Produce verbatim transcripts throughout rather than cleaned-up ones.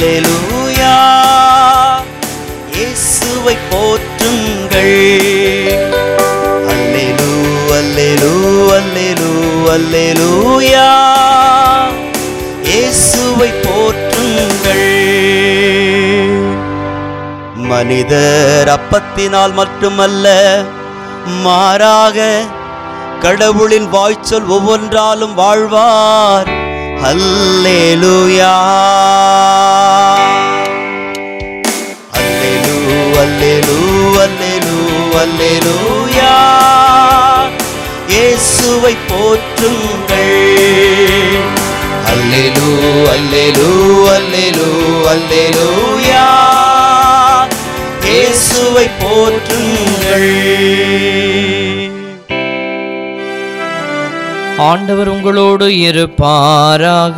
அல்லேலூயா இயேசுவை போற்றுங்கள். அல்லேலூ அல்லேலூ அல்லேலூ அல்லேலூயா இயேசுவை போற்றுங்கள். மனிதர் அப்பத்தினால் மட்டுமல்ல, மாறாக கடவுளின் வாய்ச்சொல் ஒவ்வொன்றாலும் வாழ்வார். அல்லேலூயா அல்லேலூ அல்லேலூ அல்லேலூ அல்லேலூயா இயேசுவை போற்றுங்கள். அல்லேலூ அல்லேலூ அல்லேலூ அல்லேலூயா இயேசுவை போற்றுங்கள். ஆண்டவர் உங்களோடு இருப்பாராக.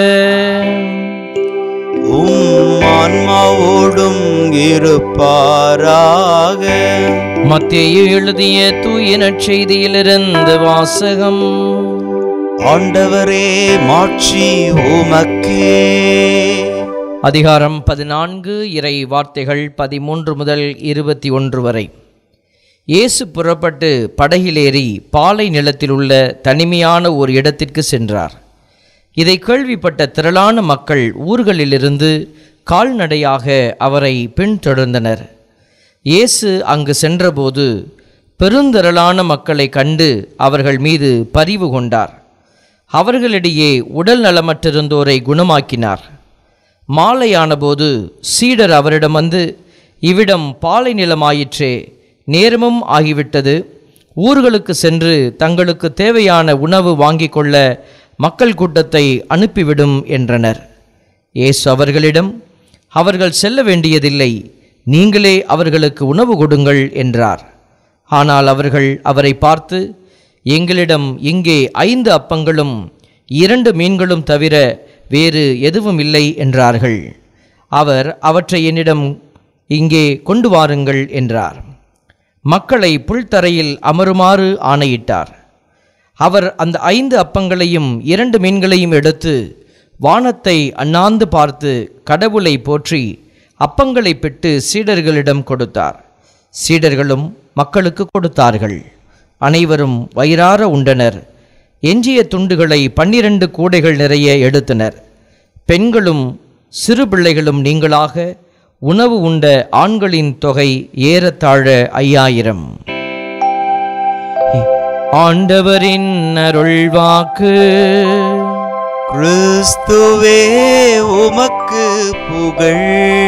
உம் ஆன்மாவோடும் இருப்பாராக. மத்தேயு எழுதிய தூய நற்செய்தியிலிருந்து வாசகம். ஆண்டவரே மாட்சி உமக்கே. அதிகாரம் பதினான்கு, இறை வார்த்தைகள் பதிமூன்று முதல் இருபத்தி ஒன்று வரை. இயேசு புறப்பட்டு படகிலேறி பாலை நிலத்தில் உள்ள தனிமையான ஒரு இடத்திற்கு சென்றார். இதை கேள்விப்பட்ட திரளான மக்கள் ஊர்களிலிருந்து கால்நடையாக அவரை பின்தொடர்ந்தனர். இயேசு அங்கு சென்றபோது பெருந்திரளான மக்களை கண்டு அவர்கள் மீது பரிவு கொண்டார். அவர்களிடையே உடல் நலமற்றிருந்தோரை குணமாக்கினார். மாலையானபோது சீடர் அவரிடம் வந்து, இவ்விடம் பாலை நிலமாயிற்றே, நேரமும் ஆகிவிட்டது, ஊர்களுக்கு சென்று தங்களுக்கு தேவையான உணவு வாங்கிக் கொள்ள மக்கள் கூட்டத்தை அனுப்பிவிடும் என்றனர். இயேசு அவர்களிடம், அவர்கள் செல்ல வேண்டியதில்லை, நீங்களே அவர்களுக்கு உணவு கொடுங்கள் என்றார். ஆனால் அவர்கள் அவரை பார்த்து, எங்களிடம் இங்கே ஐந்து அப்பங்களும் இரண்டு மீன்களும் தவிர வேறு எதுவும் இல்லை என்றார்கள். அவர், அவற்றை என்னிடம் இங்கே கொண்டு வாருங்கள் என்றார். மக்களை புல்தரையில் அமருமாறு ஆணையிட்டார். அவர் அந்த ஐந்து அப்பங்களையும் இரண்டு மீன்களையும் எடுத்து வானத்தை அண்ணாந்து பார்த்து கடவுளை போற்றி அப்பங்களை பெற்று சீடர்களிடம் கொடுத்தார். சீடர்களும் மக்களுக்கு கொடுத்தார்கள். அனைவரும் வயிறார உண்டனர். எஞ்சிய துண்டுகளை பன்னிரண்டு கூடைகள் நிறைய எடுத்தனர். பெண்களும் சிறு பிள்ளைகளும் நீங்களாக உணவு உண்ட ஆண்களின் தொகை ஏறத்தாழ ஐயாயிரம். ஆண்டவரின் அருள்வாக்கு. கிறிஸ்துவே உமக்கு புகழ்.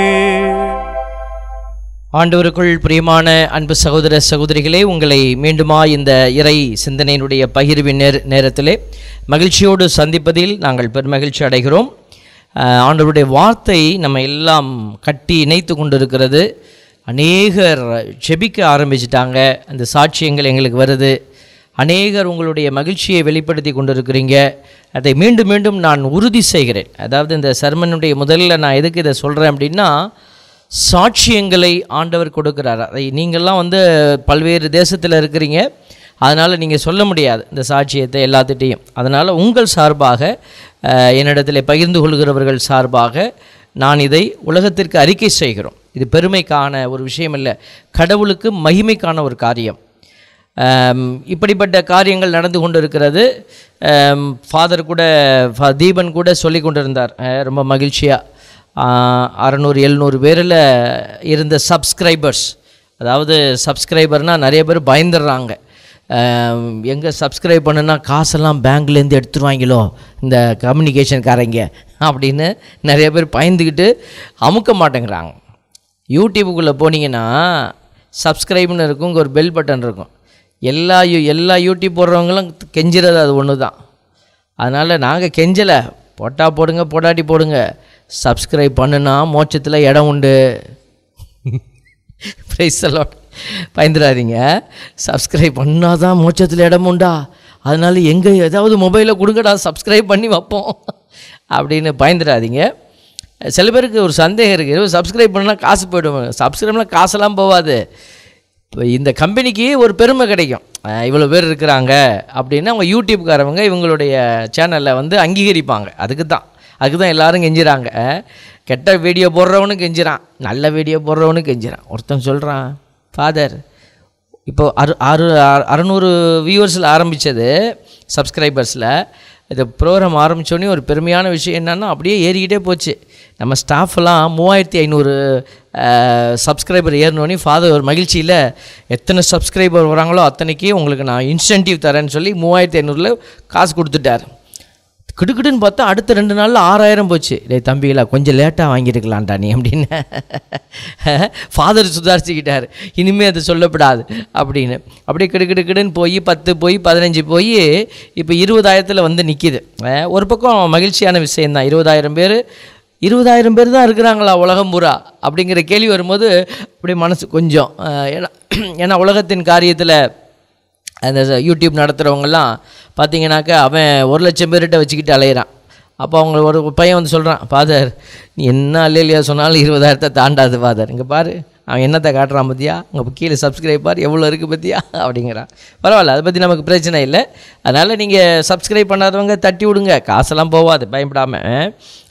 ஆண்டவருக்குள் பிரியமான அன்பு சகோதர சகோதரிகளே, உங்களை மீண்டுமா இந்த இறை சிந்தனையினுடைய பகிர்வின் நேர நேரத்திலே மகிழ்ச்சியோடு சந்திப்பதில் நாங்கள் பெருமகிழ்ச்சி அடைகிறோம். ஆண்டவருடைய வார்த்தை நம்ம எல்லாம் கட்டி இணைத்து கொண்டிருக்கிறது. அநேகர் ஜெபிக்க ஆரம்பிச்சிட்டாங்க. அந்த சாட்சியங்கள் எங்களுக்கு வருது. அநேகர் உங்களுடைய மகிழ்ச்சியை வெளிப்படுத்தி கொண்டிருக்கிறீங்க. அதை மீண்டும் மீண்டும் நான் உறுதி செய்கிறேன். அதாவது இந்த சர்மனுடைய முதல்ல நான் எதுக்கு இதை சொல்கிறேன் அப்படின்னா, சாட்சியங்களை ஆண்டவர் கொடுக்கிறார். அதை நீங்கள்லாம் வந்து பல்வேறு தேசத்தில் இருக்கிறீங்க, அதனால் நீங்கள் சொல்ல முடியாது இந்த சாட்சியத்தை எல்லாத்திட்டையும். அதனால் உங்கள் சார்பாக, என்னிடத்தில் பகிர்ந்து கொள்கிறவர்கள் சார்பாக நான் இதை உலகத்திற்கு அறிக்கை செய்கிறோம். இது பெருமைக்கான ஒரு விஷயம் இல்லை, கடவுளுக்கு மகிமைக்கான ஒரு காரியம். இப்படிப்பட்ட காரியங்கள் நடந்து கொண்டு இருக்கிறது. ஃபாதர் கூட, தீபன் கூட சொல்லி கொண்டிருந்தார் ரொம்ப மகிழ்ச்சியாக. அறநூறு எழுநூறு பேரில் இருந்த சப்ஸ்கிரைபர்ஸ், அதாவது சப்ஸ்கிரைபர்னால் நிறைய பேர் பயந்துடுறாங்க. எங்கே சப்ஸ்கிரைப் பண்ணுன்னா காசெல்லாம் பேங்க்லேருந்து எடுத்துருவாங்களோ இந்த கம்யூனிகேஷன்காரங்க அப்படின்னு நிறைய பேர் பயந்துக்கிட்டு அமுக்க மாட்டேங்கிறாங்க. யூடியூப்புக்குள்ளே போனீங்கன்னா சப்ஸ்கிரைப்னு இருக்கும், இங்கே ஒரு பெல் பட்டன் இருக்கும். எல்லா யூ எல்லா யூடியூப் போடுறவங்களும் கெஞ்சிறது அது ஒன்று தான். அதனால் நாங்கள் கெஞ்சலை, போட்டா போடுங்க போடாட்டி போடுங்க, சப்ஸ்கிரைப் பண்ணுனா மோட்சத்தில் இடம் உண்டு. Praise the lord. பயந்துடாதீங்க, சப்ஸ்கிரைப் பண்ணால் தான் மோட்சத்தில் இடம் உண்டா, அதனால் எங்கே ஏதாவது மொபைலில் கொடுங்கடா சப்ஸ்கிரைப் பண்ணி வைப்போம் அப்படின்னு பயந்துடாதீங்க. சில பேருக்கு ஒரு சந்தேகம் இருக்குது, சப்ஸ்கிரைப் பண்ணால் காசு போய்டுவாங்க. சப்ஸ்கிரைப்லாம் காசெல்லாம் போகாது. இப்போ இந்த கம்பெனிக்கு ஒரு பெருமை கிடைக்கும், இவ்வளோ பேர் இருக்கிறாங்க அப்படின்னு அவங்க யூடியூப்காரவங்க இவங்களுடைய சேனலில் வந்து அங்கீகரிப்பாங்க. அதுக்கு தான் அதுக்கு தான் எல்லோரும் கெஞ்சுறாங்க. கெட்ட வீடியோ போடுறவனும் கெஞ்சிறான், நல்ல வீடியோ போடுறவனும் கெஞ்சிறான். ஒருத்தன் சொல்கிறான், ஃபாதர் இப்போ அறு அறு அறநூறு வியூவர்ஸில் ஆரம்பித்தது, சப்ஸ்கிரைபர்ஸில். இந்த ப்ரோக்ராம் ஆரம்பித்தோடனே ஒரு பெருமையான விஷயம் என்னென்னா அப்படியே ஏறிக்கிட்டே போச்சு. நம்ம ஸ்டாஃப்லாம் மூவாயிரத்தி ஐநூறு சப்ஸ்கிரைபர் ஏறினோடனே ஃபாதர் ஒரு மகிழ்ச்சியில் எத்தனை சப்ஸ்கிரைபர் வராங்களோ அத்தனைக்கு உங்களுக்கு நான் இன்சென்டிவ் தரேன்னு சொல்லி மூவாயிரத்தி ஐநூறில் காசு கொடுத்துட்டார். கிடுக்கிடுன்னு பார்த்தா அடுத்த ரெண்டு நாளில் ஆறாயிரம் போச்சு. டே தம்பிகளா கொஞ்சம் லேட்டாக வாங்கியிருக்கலான்டா நீ அப்படின்னு ஃபாதர் சுதாரிச்சுக்கிட்டார். இனிமேல் அது சொல்லப்படாது அப்படின்னு. அப்படியே கிடுக்கிடுக்கிடுன்னு போய் பத்து போய் பதினஞ்சு போய் இப்போ இருபதாயிரத்தில் வந்து நிற்கிது. ஒரு பக்கம் மகிழ்ச்சியான விஷயந்தான். இருபதாயிரம் பேர் இருபதாயிரம் பேர் தான் இருக்கிறாங்களா உலகம் பூரா அப்படிங்கிற கேள்வி வரும்போது அப்படியே மனசு கொஞ்சம், ஏன்னா ஏன்னா உலகத்தின் காரியத்தில் அந்த யூடியூப் நடத்துகிறவங்கெல்லாம் பார்த்தீங்கன்னாக்கா அவன் ஒரு லட்சம் பேர்கிட்ட வச்சுக்கிட்டு அலையிறான். அப்போ அவங்க ஒரு பையன் வந்து சொல்கிறான், ஃபாதர் நீ என்ன இல்லையா சொன்னாலும் இருபதாயிரத்தை தாண்டாது ஃபாதர், இங்கே பாரு அவன் என்னத்தை காட்டுறான் பற்றியா, அங்கே கீழே சப்ஸ்கிரைப் பார் எவ்வளோ இருக்குது பற்றியா அப்படிங்கிறான். பரவாயில்ல, அதை பற்றி நமக்கு பிரச்சனை இல்லை. அதனால் நீங்கள் சப்ஸ்கிரைப் பண்ணாதவங்க தட்டி விடுங்க, காசெல்லாம் போகாது, பயப்படாமல்.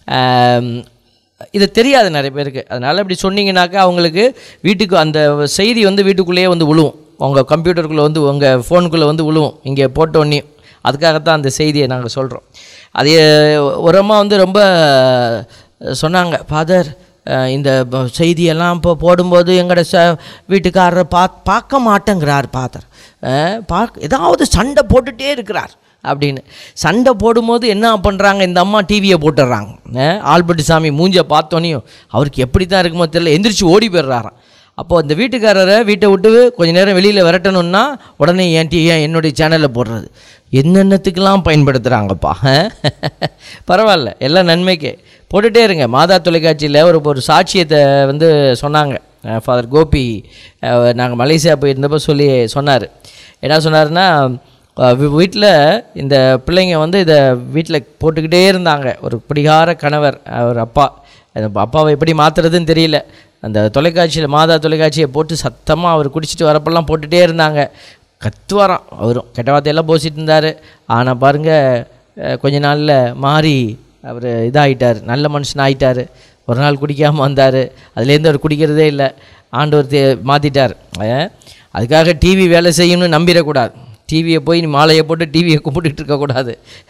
இது தெரியாது நிறைய பேருக்கு. அதனால் இப்படி சொன்னீங்கன்னாக்கா அவங்களுக்கு வீட்டுக்கு அந்த செய்தி வந்து வீட்டுக்குள்ளேயே வந்து விழுவும், உங்கள் கம்ப்யூட்டருக்குள்ளே வந்து உங்கள் ஃபோனுக்குள்ளே வந்து விழுவும் இங்கே போட்டோன்னே. அதுக்காகத்தான் அந்த செய்தியை நாங்கள் சொல்கிறோம். அதே ஒரு அம்மா வந்து ரொம்ப சொன்னாங்க, ஃபாதர் இந்த செய்தியெல்லாம் இப்போ போடும்போது எங்களோட ச வீட்டுக்காரரை பா பார்க்க மாட்டேங்கிறார் ஃபாதர், பார்க்க ஏதாவது சண்டை போட்டுகிட்டே இருக்கிறார் அப்படின்னு. சண்டை போடும்போது என்ன பண்ணுறாங்க, இந்த அம்மா டிவியை போட்டுடுறாங்க. ஆல்பர்ட் சாமி மூஞ்சை பார்த்தோன்னையும் அவருக்கு எப்படி தான் இருக்குமோ தெரியல, எந்திரிச்சு ஓடி போயிடுறாராம். அப்போது இந்த வீட்டுக்காரரை வீட்டை விட்டு கொஞ்சம் நேரம் வெளியில் விரட்டணுன்னா உடனே என் டி ஏன் என்னுடைய சேனலில் போடுறது. என்னென்னத்துக்கெல்லாம் பயன்படுத்துகிறாங்கப்பா. பரவாயில்ல, எல்லாம் நன்மைக்கு போட்டுகிட்டே இருங்க. மாதா தொலைக்காட்சியில் ஒரு ஒரு சாட்சியத்தை வந்து சொன்னாங்க ஃபாதர் கோபி. நாங்கள் மலேசியா போயிருந்தப்போ சொல்லி சொன்னார். என்ன சொன்னார்னா, வீட்டில் இந்த பிள்ளைங்க வந்து இதை வீட்டில் போட்டுக்கிட்டே இருந்தாங்க. ஒரு பிடிகார கணவர், ஒரு அப்பா, அப்பாவை எப்படி மாற்றுறதுன்னு தெரியல. அந்த தொலைக்காட்சியில் மாதா தொலைக்காட்சியை போட்டு சத்தமாக அவர் குடிச்சிட்டு வரப்பெல்லாம் போட்டுகிட்டே இருந்தாங்க. கத்துவாராம் அவரும், கெட்ட வார்த்தையெல்லாம் போசிட்டு இருந்தார். ஆனால் பாருங்கள் கொஞ்ச நாளில் மாறி அவர் இதாகிட்டார், நல்ல மனுஷன் ஆகிட்டார். ஒரு நாள் குடிக்காமல் வந்தார், அதுலேருந்து அவர் குடிக்கிறதே இல்லை. ஆண்டவர் தே மாற்றிட்டார். அதுக்காக டிவி வேலை செய்யணும்னு நம்பிடக்கூடாது. டிவியை போய் நீ மாலையை போட்டு டிவியை கும்பிட்டுட்டு இருக்கக்கூடாது.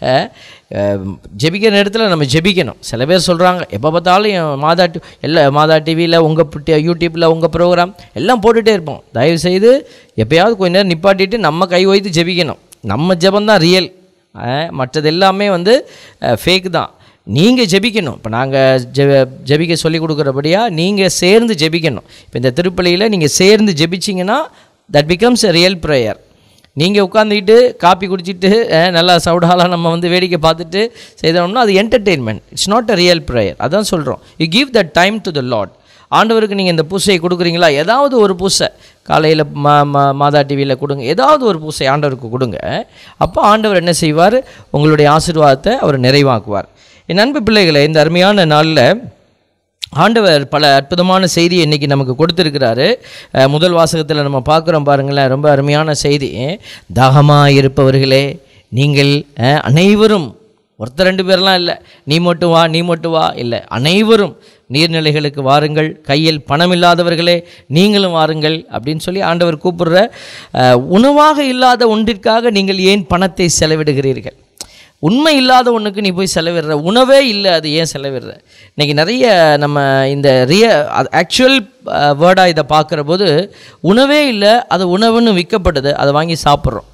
ஜெபிக்கிற நேரத்தில் நம்ம ஜெபிக்கணும். சில பேர் சொல்கிறாங்க, எப்போ பார்த்தாலும் மாதா டி எல்லா மாதா டிவியில் உங்கள் யூடியூப்பில் உங்கள் ப்ரோக்ராம் எல்லாம் போட்டுகிட்டே இருப்போம். தயவுசெய்து எப்போயாவது கொஞ்ச நேரம் நிப்பாட்டிட்டு நம்ம கை வைத்து ஜெபிக்கணும். நம்ம ஜெபந்தான் ரியல், மற்றது எல்லாமே வந்து ஃபேக் தான். நீங்கள் ஜெபிக்கணும். இப்போ நாங்கள் ஜெ ஜெபிக்க சொல்லி கொடுக்குறபடியாக நீங்கள் சேர்ந்து ஜெபிக்கணும். இப்போ இந்த திருப்பலியில் நீங்கள் சேர்ந்து ஜெபிச்சிங்கன்னா that becomes a real prayer. நீங்கள் உட்காந்துக்கிட்டு காப்பி குடிச்சிட்டு நல்லா சவுடாலாம் நம்ம வந்து வேடிக்கை பார்த்துட்டு செய்தோம்னா அது entertainment, it's not a real prayer. அதான் சொல்கிறோம், you give the time to the lord. ஆண்டவருக்கு நீங்கள் இந்த பூசையை கொடுக்குறீங்களா, ஏதாவது ஒரு பூசை காலையில் மா மா மாதா டிவியில் கொடுங்க, ஏதாவது ஒரு பூசை ஆண்டவருக்கு கொடுங்க. அப்போ ஆண்டவர் என்ன செய்வார், உங்களுடைய ஆசீர்வாதத்தை அவர் நிறைவாக்குவார். என் அன்பு பிள்ளைகளை, இந்த அருமையான நாளில் ஆண்டவர் பல அற்புதமான செய்தியை இன்றைக்கி நமக்கு கொடுத்துருக்கிறாரு. முதல் வாசகத்தில் நம்ம பார்க்குறோம் பாருங்களேன், ரொம்ப அருமையான செய்தி. தாகமாக இருப்பவர்களே நீங்கள் அனைவரும், ஒருத்தர் ரெண்டு பேர்லாம் இல்லை, நீ மட்டும் வா நீ மட்டும் வா இல்லை, அனைவரும் நீர்நிலைகளுக்கு வாருங்கள், கையில் பணம் இல்லாதவர்களே நீங்களும் வாருங்கள் அப்படின்னு சொல்லி ஆண்டவர் கூப்பிடுற. உணவாக இல்லாத ஒன்றிற்காக நீங்கள் ஏன் பணத்தை செலவிடுகிறீர்கள்? உண்மை இல்லாத ஒன்றுக்கு நீ போய் செலவிடுற, உணவே இல்லை அது ஏன் செலவிடுற? இன்றைக்கி நிறைய நம்ம இந்த ரிய ஆக்சுவல் வேர்டாக இதை பார்க்குற போது உணவே இல்லை, அது உணவுன்னு விற்கப்படுது, அதை வாங்கி சாப்பிட்றோம்.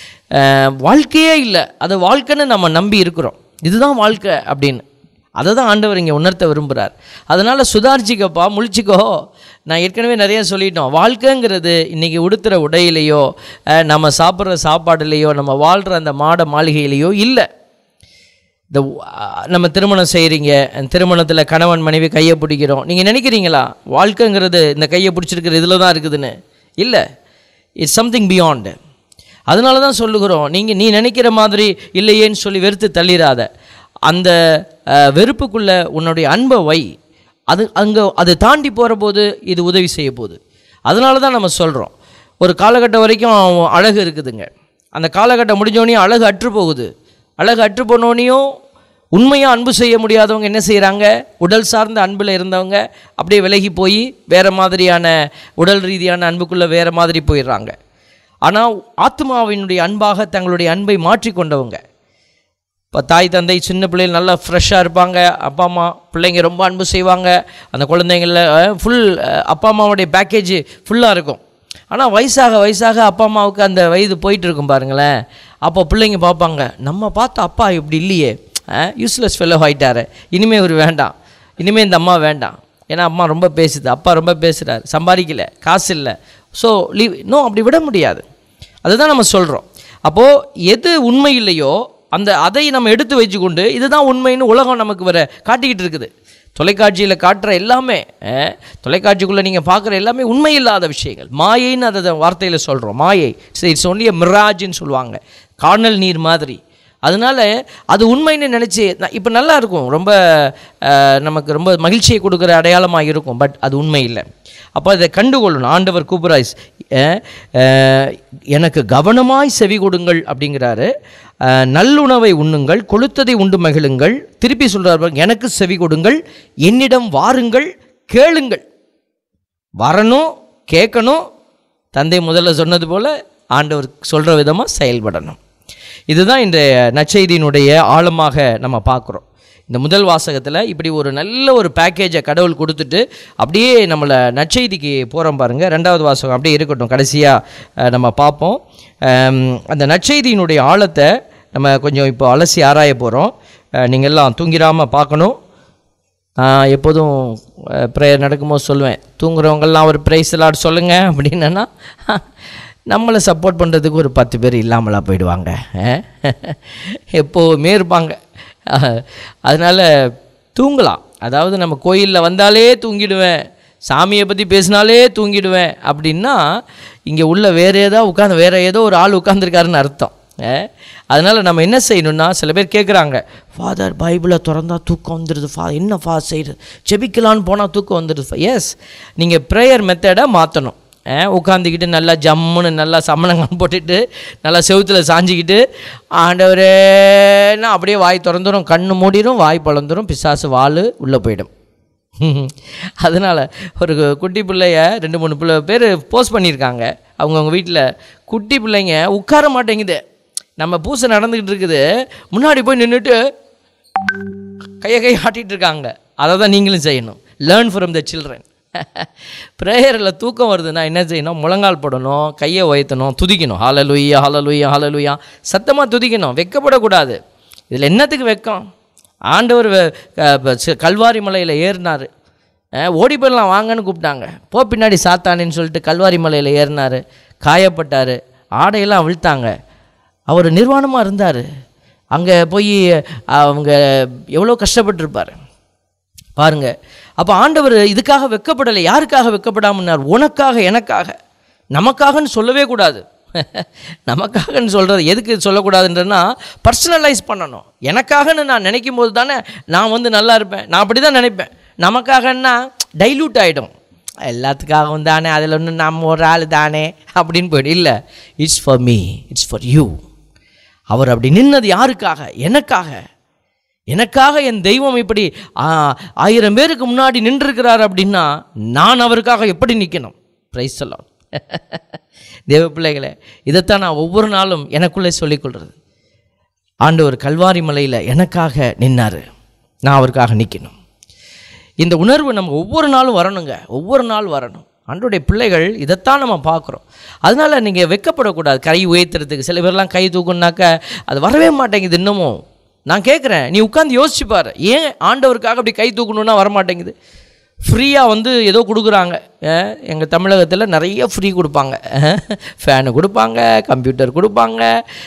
வாழ்க்கையே இல்லை, அது வாழ்க்கைன்னு நம்ம நம்பி இருக்கிறோம், இதுதான் வாழ்க்கை அப்படின்னு. அதை தான் ஆண்டவர் இங்கே உணர்த்த விரும்புகிறார். அதனால் சுதாரிச்சிக்கப்பா, முழிச்சிக்கோ. நான் ஏற்கனவே நிறைய சொல்லிட்டோம், வாழ்க்கைங்கிறது இன்றைக்கி உடுத்துகிற உடையிலையோ நம்ம சாப்பிட்ற சாப்பாடுலேயோ நம்ம வாழ்கிற அந்த மாட மாளிகையிலையோ இல்லை. இந்த நம்ம திருமணம் செய்கிறீங்க, திருமணத்தில் கணவன் மனைவி கையை பிடிக்கிறோம், நீங்கள் நினைக்கிறீங்களா வாழ்க்கைங்கிறது இந்த கையை பிடிச்சிருக்கிற இதில் தான் இருக்குதுன்னு? இல்லை, இட்ஸ் சம்திங் பியாண்ட். அதனால தான் சொல்லுகிறோம், நீங்கள் நீ நினைக்கிற மாதிரி இல்லையேன்னு சொல்லி வெறுத்து தள்ளிடாத. அந்த வெறுப்புக்குள்ளே உன்னுடைய அன்பை வை. அது அங்கே அதை தாண்டி போகிற போது இது உதவி செய்ய போகுது. அதனால தான் நம்ம சொல்கிறோம், ஒரு காலகட்டம் வரைக்கும் அழகு இருக்குதுங்க, அந்த காலகட்டம் முடிஞ்சோடனே அழகு அற்று போகுது. அழகு அற்று போனோடனையும் உண்மையாக அன்பு செய்ய முடியாதவங்க என்ன செய்கிறாங்க? உடல் சார்ந்த அன்பில் இருந்தவங்க அப்படியே விலகி போய் வேறு மாதிரியான உடல் ரீதியான அன்புக்குள்ளே வேறு மாதிரி போயிடுறாங்க. ஆனால் ஆத்மாவினுடைய அன்பாக தங்களுடைய அன்பை மாற்றி கொண்டவங்க, இப்போ தாய் தந்தை சின்ன பிள்ளைகள் நல்லா ஃப்ரெஷ்ஷாக இருப்பாங்க, அப்பா அம்மா பிள்ளைங்க ரொம்ப அன்பு செய்வாங்க, அந்த குழந்தைங்களில் ஃபுல் அப்பா அம்மாவுடைய பேக்கேஜ் ஃபுல்லாக இருக்கும். ஆனால் வயசாக வயசாக அப்பா அம்மாவுக்கு அந்த வயது போயிட்டு இருக்கும் பாருங்களேன். அப்போ பிள்ளைங்க பார்ப்பாங்க, நம்ம பார்த்த அப்பா இப்படி இல்லையே, யூஸ்லெஸ் ஃபெல்லோ ஆகிட்டாரு, இனிமேல் ஒரு வேண்டாம், இனிமேல் இந்த அம்மா வேண்டாம், ஏன்னா அம்மா ரொம்ப பேசுது, அப்பா ரொம்ப பேசுகிறார், சம்பாதிக்கலை, காசு இல்லை, ஸோ லீவ். இன்னும் அப்படி விட முடியாது. அதுதான் நம்ம சொல்கிறோம். அப்போது எது உண்மை இல்லையோ அந்த அதை நம்ம எடுத்து வச்சுக்கொண்டு இதுதான் உண்மைன்னு உலகம் நமக்கு வர காட்டிக்கிட்டு இருக்குது. தொலைக்காட்சியில் காட்டுற எல்லாமே, தொலைக்காட்சிக்குள்ளே நீங்கள் பார்க்குற எல்லாமே உண்மை இல்லாத விஷயங்கள், மாயைன்னு அதை வார்த்தையில் சொல்கிறோம். மாயை, இட்ஸ் ஒன்லி மிராஜ்ன்னு சொல்லுவாங்க, காணல் நீர் மாதிரி. அதனால் அது உண்மைன்னு நினச்சி இப்போ நல்லா இருக்கும், ரொம்ப நமக்கு ரொம்ப மகிழ்ச்சியை கொடுக்குற அடையாளமாக இருக்கும், பட் அது உண்மை இல்லை. அப்போ அதை கண்டுகொள்ளணும். ஆண்டவர் கூப்பிட்றாய், எனக்கு கவனமாய் செவி கொடுங்கள் அப்படிங்கிறாரு. நல்லுணவை உண்ணுங்கள், கொளுத்ததை உண்டு மகிழுங்கள். திருப்பி சொல்கிறார், எனக்கு செவி கொடுங்கள், என்னிடம் வாருங்கள், கேளுங்கள். வரணும், கேட்கணும். தந்தை முதல்ல சொன்னது போல் ஆண்டவர் சொல்கிற விதமாக செயல்படணும். இதுதான் இந்த நற்செய்தியினுடைய ஆழமாக நம்ம பார்க்குறோம். இந்த முதல் வாசகத்தில் இப்படி ஒரு நல்ல ஒரு பேக்கேஜை கடவுள் கொடுத்துட்டு அப்படியே நம்மளை நற்செய்திக்கு போகிறோம் பாருங்கள். ரெண்டாவது வாசகம் அப்படியே இருக்கட்டும், கடைசியாக நம்ம பார்ப்போம். அந்த நற்செய்தியினுடைய ஆழத்தை நம்ம கொஞ்சம் இப்போ அலசி ஆராய போகிறோம். நீங்கள் எல்லாம் தூங்கிடாமல் பார்க்கணும். எப்போதும் ப்ரேயர் நடக்கும்போது சொல்லுவேன், தூங்குறவங்கெல்லாம் ஒரு ப்ரைஸ் எல்லாம் சொல்லுங்கள் அப்படின்னா நம்மளை சப்போர்ட் பண்ணுறதுக்கு ஒரு பத்து பேர் இல்லாமலா போயிடுவாங்க, எப்போவுமே இருப்பாங்க. அதனால் தூங்கலாம். அதாவது நம்ம கோயிலில் வந்தாலே தூங்கிடுவேன், சாமியை பற்றி பேசினாலே தூங்கிடுவேன் அப்படின்னா இங்கே உள்ள வேறு ஏதோ உட்காந்து வேறு ஏதோ ஒரு ஆள் உட்காந்துருக்காருன்னு அர்த்தம். அதனால் நம்ம என்ன செய்யணுன்னா, சில பேர் கேட்குறாங்க, ஃபாதர் பைபிளை திறந்தா தூக்கம் வந்துடுது, ஃபா என்ன ஃபா செய்யுது, ஜெபிக்கலான்னு போனால் தூக்கம் வந்துடுது. எஸ், நீங்கள் ப்ரேயர் மெத்தடை மாற்றணும். உட்காந்துக்கிட்டு நல்லா ஜம்முன்னு நல்லா சமணங்கம் போட்டுட்டு நல்லா செவுத்தில் சாஞ்சிக்கிட்டு ஆண்டவரேன்னா அப்படியே வாய் திறந்துடும், கண்ணு மூடிடும், வாய் பழந்துடும், பிசாசு வாள் உள்ளே போயிடும். அதனால் ஒரு குட்டி பிள்ளைய ரெண்டு மூணு பிள்ளை பேர் போஸ்ட் பண்ணியிருக்காங்க. அவங்கவுங்க வீட்டில் குட்டி பிள்ளைங்க உட்கார மாட்டேங்குது, நம்ம பூசை நடந்துக்கிட்டு இருக்குது, முன்னாடி போய் நின்றுட்டு கையை கை ஆட்டிகிட்டு இருக்காங்க. அதை தான் நீங்களும் செய்யணும். Learn from the children. ப்ரேயரில் தூக்கம் வருதுன்னா என்ன செய்யணும்? முழங்கால் போடணும், கையை உயர்த்தணும், துதிக்கணும். ஹல்லேலூயா ஹல்லேலூயா ஹல்லேலூயா, சத்தமாக துதிக்கணும், வெக்கப்படக்கூடாது. இதில் என்னத்துக்கு வெக்கம்? ஆண்டவர் கல்வாரி மலையில் ஏறினார், ஓடி போயிடலாம் வாங்கன்னு கூப்பிட்டாங்க, போ பின்னாடி சாத்தானேன்னு சொல்லிட்டு கல்வாரி மலையில் ஏறினார், காயப்பட்டார், ஆடையெல்லாம் அவிழ்த்தாங்க, அவர் நிர்வாணமாக இருந்தார். அங்கே போய் அவங்க எவ்வளோ கஷ்டப்பட்டுருப்பார் பாருங்க. அப்போ ஆண்டவர் இதுக்காக வெக்கப்படலை. யாருக்காக வெக்கப்படாமன்னார்? உனக்காக, எனக்காக. நமக்காகன்னு சொல்லவே கூடாது. நமக்காகன்னு சொல்கிறது எதுக்கு சொல்லக்கூடாதுன்றன்னா, பர்சனலைஸ் பண்ணணும். எனக்காகன்னு நான் நினைக்கும் போது தானே நான் வந்து நல்லா இருப்பேன். நான் அப்படி தான் நினைப்பேன். நமக்காகன்னா டைல்யூட் ஆகிடும். எல்லாத்துக்காகவும் தானே, அதில் ஒன்று நம்ம ஒரு ஆள் தானே அப்படின்னு போய்டும். இல்லை, it's for me, it's for you. அவர் அப்படி நின்னது யாருக்காக? எனக்காக. எனக்காக என் தெய்வம் இப்படி ஆயிரம் பேருக்கு முன்னாடி நின்றுருக்கிறார் அப்படின்னா நான் அவருக்காக எப்படி நிற்கணும்? Praise the lord. தேவ பிள்ளைகளே, இதைத்தான் நான் ஒவ்வொரு நாளும் எனக்குள்ளே சொல்லிக்கொள்கிறது. ஆண்டவர் கல்வாரி மலையில் எனக்காக நின்னார், நான் அவருக்காக நிற்கணும். இந்த உணர்வு நம்ம ஒவ்வொரு நாளும் வரணுங்க, ஒவ்வொரு நாள் வரணும். ஆண்டவருடைய பிள்ளைகள் இதைத்தான் நம்ம பார்க்குறோம். அதனால் நீங்கள் வெக்கப்படக்கூடாது. கை உயர்த்துறதுக்கு சில பேர்லாம் கை தூக்குனாக்க அது வரவே மாட்டேங்குது. இன்னமும் நான் கேட்குறேன், நீ உட்காந்து யோசிச்சுப்பார், ஏன் ஆண்டவருக்காக அப்படி கை தூக்கணுன்னா வரமாட்டேங்குது? ஃப்ரீயாக வந்து ஏதோ கொடுக்குறாங்க. எங்கள் தமிழகத்தில் நிறைய ஃப்ரீ கொடுப்பாங்க. ஃபேனு கொடுப்பாங்க, கம்ப்யூட்டர் கொடுப்பாங்க,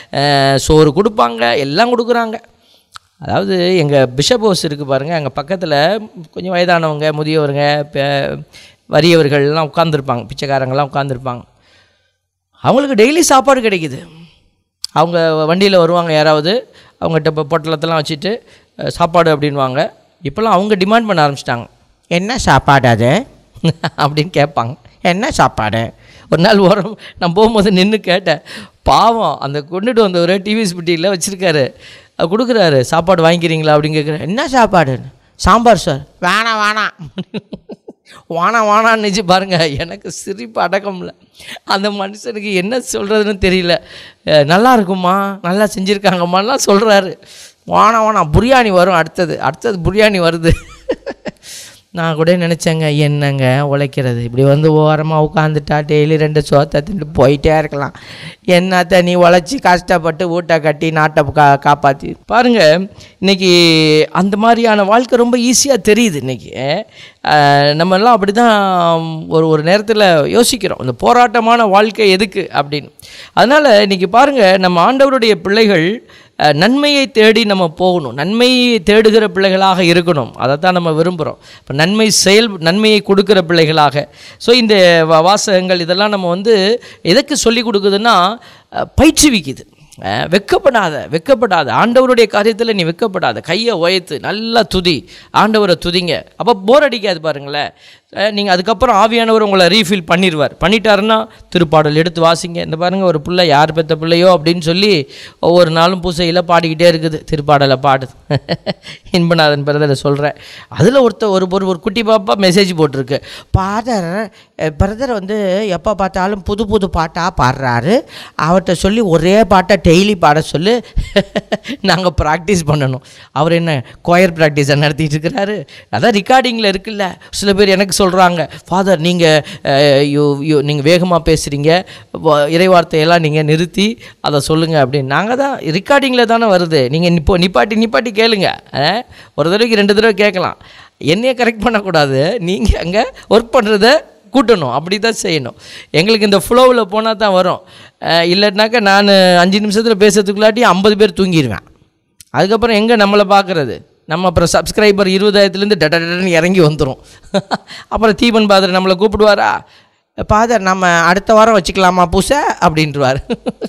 சோறு கொடுப்பாங்க, எல்லாம் கொடுக்குறாங்க. அதாவது எங்கள் பிஷப் ஹவுஸ் இருக்குது பாருங்கள், எங்கள் பக்கத்தில் கொஞ்சம் வயதானவங்க, முதியவருங்க, வறியவர்கள்லாம் உட்காந்துருப்பாங்க, பிச்சைக்காரங்கள்லாம் உட்காந்துருப்பாங்க. அவங்களுக்கு டெய்லி சாப்பாடு கிடைக்குது. அவங்க வண்டியில் வருவாங்க, யாராவது அவங்ககிட்ட இப்போ பொட்டலத்தெல்லாம் வச்சுட்டு சாப்பாடு அப்படின்வாங்க. இப்போல்லாம் அவங்க டிமாண்ட் பண்ண ஆரம்பிச்சிட்டாங்க, என்ன சாப்பாடு அது அப்படின்னு கேட்பாங்க. என்ன சாப்பாடு? ஒரு நாள் ஓரம் நான் போகும்போது நின்று கேட்டேன், பாவம் அந்த கொண்டுட்டு வந்தவர் டிவிஎஸ் பெட்டியில் வச்சுருக்காரு, கொடுக்குறாரு, சாப்பாடு வாங்கிக்கிறீங்களா அப்படின்னு கேட்குறேன். என்ன சாப்பாடு? சாம்பார் சார். வேணாம் வேணாம் வானா வானான்னு நினச்சி பாருங்கள், எனக்கு சிரிப்பு அடக்கம்ல. அந்த மனுஷனுக்கு என்ன சொல்கிறதுன்னு தெரியல. நல்லா இருக்குமா, நல்லா செஞ்சுருக்காங்கம்மாலாம் சொல்கிறாரு. வானா வானா பிரியாணி வரும், அடுத்தது அடுத்தது பிரியாணி வருது. நான் கூட நினச்சேங்க, என்னங்க உழைக்கிறது, இப்படி வந்து ஓரமாக உட்காந்துட்டா டெய்லி ரெண்டு சோத்தை தின்ட்டு போயிட்டே இருக்கலாம். என்னத்த நீ உழைச்சி கஷ்டப்பட்டு வீட்டை கட்டி நாட்டை கா காப்பாற்றி பாருங்கள். இன்றைக்கி அந்த மாதிரியான வாழ்க்கை ரொம்ப ஈஸியாக தெரியுது. இன்றைக்கி நம்மெல்லாம் அப்படி தான் ஒரு ஒரு நேரத்தில் யோசிக்கிறோம், இந்த போராட்டமான வாழ்க்கை எதுக்கு அப்படின்னு. அதனால் இன்றைக்கி பாருங்கள், நம்ம ஆண்டவருடைய பிள்ளைகள் நன்மையை தேடி நம்ம போகணும், நன்மையை தேடுகிற பிள்ளைகளாக இருக்கணும். அதை தான் நம்ம விரும்புகிறோம். இப்போ நன்மை செயல் நன்மையை கொடுக்குற பிள்ளைகளாக. ஸோ இந்த வாசகங்கள் இதெல்லாம் நம்ம வந்து எதற்கு சொல்லி கொடுக்குதுன்னா, பயிற்றுவிக்குது. வெக்கப்படாத வெக்கப்படாத ஆண்டவருடைய காரியத்தில் நீ வெக்கப்படாத, கையை உயர்த்து நல்லா துதி, ஆண்டவரை துதிங்க. அப்போ போர் அடிக்காது பாருங்களேன். நீங்கள் அதுக்கப்புறம் ஆவியானவர் உங்களை ரீஃபில் பண்ணிடுவார். பண்ணிட்டாருன்னா திருப்பாடல் எடுத்து வாசிங்க. இந்த பாருங்கள், ஒரு பிள்ளை யார் பெற்ற பிள்ளையோ அப்படின்னு சொல்லி ஒவ்வொரு நாளும் பூசையில் பாடிக்கிட்டே இருக்குது, திருப்பாடலை பாடுது. இன்பநாதன் பிரதரை சொல்கிறேன். அதில் ஒருத்தர் ஒரு ஒரு ஒரு குட்டி பாப்பா மெசேஜ் போட்டிருக்கு, பாதர் பிரதர் வந்து எப்போ பார்த்தாலும் புது புது பாட்டாக பாடுறாரு, அவர்கிட்ட சொல்லி ஒரே பாட்டை டெய்லி பாட சொல்லி நாங்கள் ப்ராக்டிஸ் பண்ணணும். அவர் என்ன கோயர் ப்ராக்டிஸை நடத்திட்டு இருக்கிறாரு? அதான் ரெக்கார்டிங்கில் இருக்குல்ல. சில பேர் எனக்கு சொல்கிறாங்க, ஃபாதர் நீங்கள் யூ யூ நீங்கள் வேகமாக பேசுகிறீங்க, இறைவார்த்தையெல்லாம் நீங்கள் நிறுத்தி அதை சொல்லுங்கள் அப்படின்னு. நாங்கள் தான் ரெக்கார்டிங்கில் தானே வருது, நீங்கள் இப்போ நிப்பாட்டி நிப்பாட்டி கேளுங்க. ஒரு தடவைக்கு ரெண்டு தடவை கேட்கலாம். என்னையே கரெக்ட் பண்ணக்கூடாது, நீங்கள் அங்கே ஒர்க் பண்ணுறத கூட்டணும், அப்படி தான் செய்யணும். எங்களுக்கு இந்த ஃப்ளோவில் போனால் தான் வரும். இல்லைனாக்கா நான் அஞ்சு நிமிஷத்தில் பேசுறதுக்குள்ளாட்டி ஐம்பது பேர் தூங்கிடுவேன். அதுக்கப்புறம் எங்கே நம்மளை பார்க்குறது? நம்ம அப்புறம் சப்ஸ்கிரைபர் இருபதாயிரத்துலேருந்து டடன்னு இறங்கி வந்துடும். அப்புறம் தீபன் பாதர் நம்மளை கூப்பிடுவாரா, பாதர் நம்ம அடுத்த வாரம் வச்சுக்கலாமா பூசை அப்படின்ட்டுருவார்.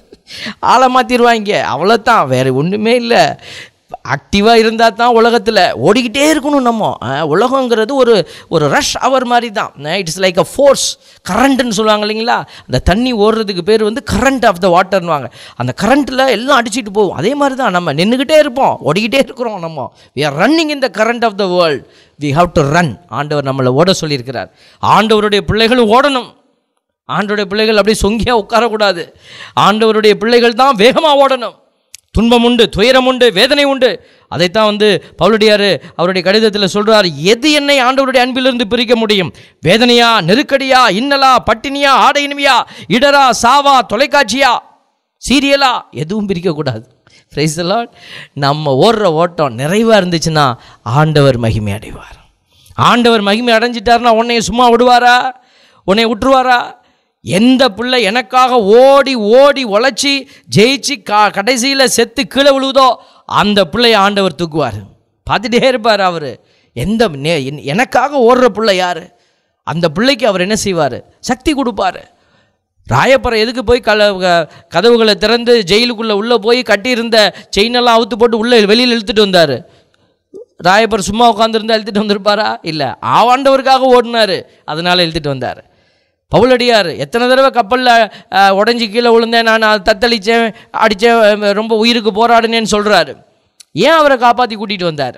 ஆளை மாற்றிடுவாங்க. அவ்வளோதான், வேறு ஒன்றுமே இல்லை. ஆக்டிவாக இருந்தால் தான் உலகத்தில் ஓடிக்கிட்டே இருக்கணும். நம்ம உலகங்கிறது ஒரு ஒரு ரஷ் அவர் மாதிரி தான். இட்ஸ் லைக் அ ஃபோர்ஸ், கரண்ட்டுன்னு சொல்லுவாங்க இல்லைங்களா? அந்த தண்ணி ஓடுறதுக்கு பேர் வந்து கரண்ட் ஆஃப் த வாட்டர்னுவாங்க. அந்த கரண்ட்டில் எல்லாம் அடிச்சுட்டு போகும். அதே மாதிரி தான் நம்ம நின்றுக்கிட்டே இருப்போம், ஓடிக்கிட்டே இருக்கிறோம். நம்ம we are running in the current of the world. We have to run. ஆண்டவர் நம்மளை ஓட சொல்லியிருக்கிறார். ஆண்டவருடைய பிள்ளைகளும் ஓடணும். ஆண்டவருடைய பிள்ளைகள் அப்படியே சொங்கியாக உட்காரக்கூடாது. ஆண்டவருடைய பிள்ளைகள் தான் வேகமாக ஓடணும். துன்பம் உண்டு, துயரம் உண்டு, வேதனை உண்டு. அதைத்தான் வந்து பவுலடியார் அவருடைய கடிதத்தில் சொல்கிறார், எது என்னை ஆண்டவருடைய அன்பிலிருந்து பிரிக்க முடியும்? வேதனையா, நெருக்கடியா, இன்னலா, பட்டினியா, ஆடையின்மையா, இடரா, சாவா, தொலைக்காட்சியா, சீரியலா, எதுவும் பிரிக்கக்கூடாது. Price the Lord. நம்ம ஓடுற ஓட்டம் நிறைவாக இருந்துச்சுன்னா ஆண்டவர் மகிமை அடைவார். ஆண்டவர் மகிமை அடைஞ்சிட்டாருன்னா உன்னைய சும்மா விடுவாரா? உன்னை விட்டுருவாரா? எந்த பிள்ளை எனக்காக ஓடி ஓடி உழைச்சி ஜெயிச்சு கா கடைசியில் செத்து கீழே விழுவுதோ அந்த பிள்ளையை ஆண்டவர் தூக்குவார். பார்த்துட்டே இருப்பார் அவர். எந்த எனக்காக ஓடுற பிள்ளை யார், அந்த பிள்ளைக்கு அவர் என்ன செய்வார்? சக்தி கொடுப்பார். ராயப்பரை எதுக்கு போய் கல கதவுகளை திறந்து ஜெயிலுக்குள்ளே உள்ளே போய் கட்டியிருந்த செயினெல்லாம் அவுத்து போட்டு உள்ளே வெளியில் இழுத்துட்டு வந்தார்? ராயப்பர் சும்மா உட்காந்துருந்தா இழுத்துட்டு வந்திருப்பாரா? இல்லை, ஆண்டவருக்காக ஓடினார், அதனால் இழுத்துட்டு வந்தார். பவுலடியார் எத்தனை தடவை கப்பலில் உடஞ்சி கீழே விழுந்தேன், நான் தத்தளித்தேன், அடித்தேன், ரொம்ப உயிருக்கு போராடினேன்னு சொல்கிறாரு. ஏன் அவரை காப்பாற்றி கூட்டிகிட்டு வந்தார்?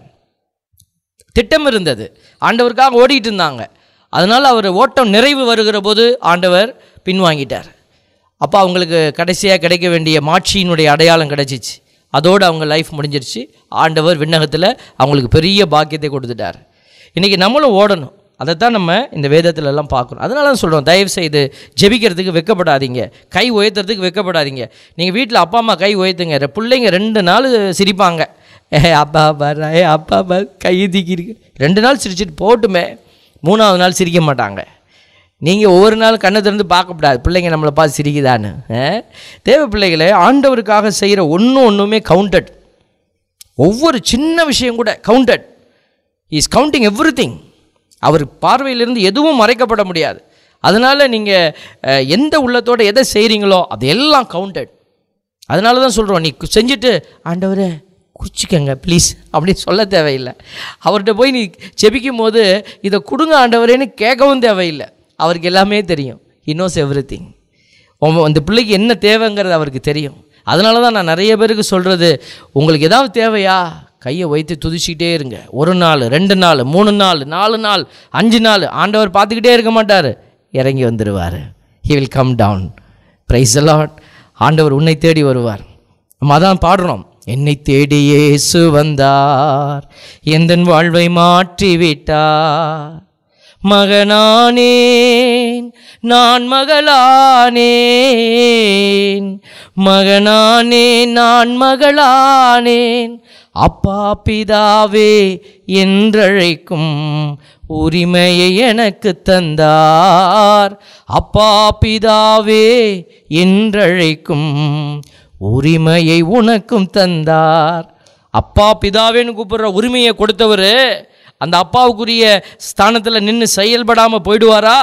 திட்டம் இருந்தது, ஆண்டவருக்காக ஓடிட்டு இருந்தாங்க. அதனால் அவர் ஓட்டம் நிறைவு வருகிற போது ஆண்டவர் பின்வாங்கிட்டார். அப்போ அவங்களுக்கு கடைசியாக கிடைக்க வேண்டிய மாட்சியினுடைய அடையாளம் கிடைச்சிச்சு. அதோடு அவங்க லைஃப் முடிஞ்சிருச்சு. ஆண்டவர் விண்ணகத்தில் அவங்களுக்கு பெரிய பாக்கியத்தை கொடுத்துட்டார். இன்றைக்கி நம்மளும் ஓடணும். அதைத்தான் நம்ம இந்த வேதத்துல எல்லாம் பார்க்குறோம். அதனால தான் சொல்கிறோம், தயவு செய்து ஜெபிக்கிறதுக்கு வெக்கப்படாதீங்க, கை உயர்த்துறதுக்கு வெக்கப்படாதீங்க. நீங்கள் வீட்டில் அப்பா அம்மா கை உயர்த்துங்க, பிள்ளைங்க ரெண்டு நாள் சிரிப்பாங்க. ஏ அப்பா பாரு, ஏ அப்பா பாரு, கை தீக்கிருக்கு. ரெண்டு நாள் சிரிச்சுட்டு போட்டுமே, மூணாவது நாள் சிரிக்க மாட்டாங்க. நீங்கள் ஒவ்வொரு நாள் கண்ணை திறந்து பார்க்கக்கூடாது, பிள்ளைங்க நம்மளை பார்த்து சிரிக்குதான்னு. தேவ பிள்ளைகளை ஆண்டவருக்காக செய்கிற ஒன்றும் ஒன்றுமே கவுண்டட். ஒவ்வொரு சின்ன விஷயம் கூட counted. Is counting everything. அவர் பார்வையிலிருந்து எதுவும் மறைக்கப்பட முடியாது. அதனால் நீங்கள் எந்த உள்ளத்தோடு எதை செய்கிறீங்களோ அது எல்லாம் கவுண்டட். அதனால தான் சொல்கிறோம், நீ செஞ்சுட்டு ஆண்டவரே குறிச்சிக்கங்க ப்ளீஸ் அப்படின்னு சொல்ல தேவையில்லை. அவர்கிட்ட போய் நீ ஜெபிக்கும் போது இதை கொடுங்க ஆண்டவரேன்னு கேட்கவும் தேவையில்லை. அவருக்கு எல்லாமே தெரியும். He knows everything. அந்த பிள்ளைக்கு என்ன தேவைங்கிறது அவருக்கு தெரியும். அதனால தான் நான் நிறைய பேருக்கு சொல்கிறது, உங்களுக்கு ஏதாவது தேவையா கையை வைத்து துதிச்சிக்கிட்டே இருங்க. ஒரு நாள், ரெண்டு நாள், மூணு நாள், நாலு நாள், அஞ்சு நாள் ஆண்டவர் பார்த்துக்கிட்டே இருக்க மாட்டார், இறங்கி வந்துடுவார். He will come down. Praise the lord. ஆண்டவர் உன்னை தேடி வருவார். நம்ம அதான் பாடுறோம், என்னை தேடி இயேசு வந்தார், எந்தன் வாழ்வை மாற்றி விட்டார். மகனானேன் நான் மகளானேன், மகனானேன் நான் மகளானேன், அப்பா பிதாவே என்றழைக்கும் உரிமையை எனக்கு தந்தார். அப்பா பிதாவே என்றழைக்கும் உரிமையை உனக்கும் தந்தார். அப்பா பிதாவேன்னு கூப்பிடுற உரிமையை கொடுத்தவர் அந்த அப்பாவுக்குரிய ஸ்தானத்தில் நின்று செயல்படாமல் போயிடுவாரா?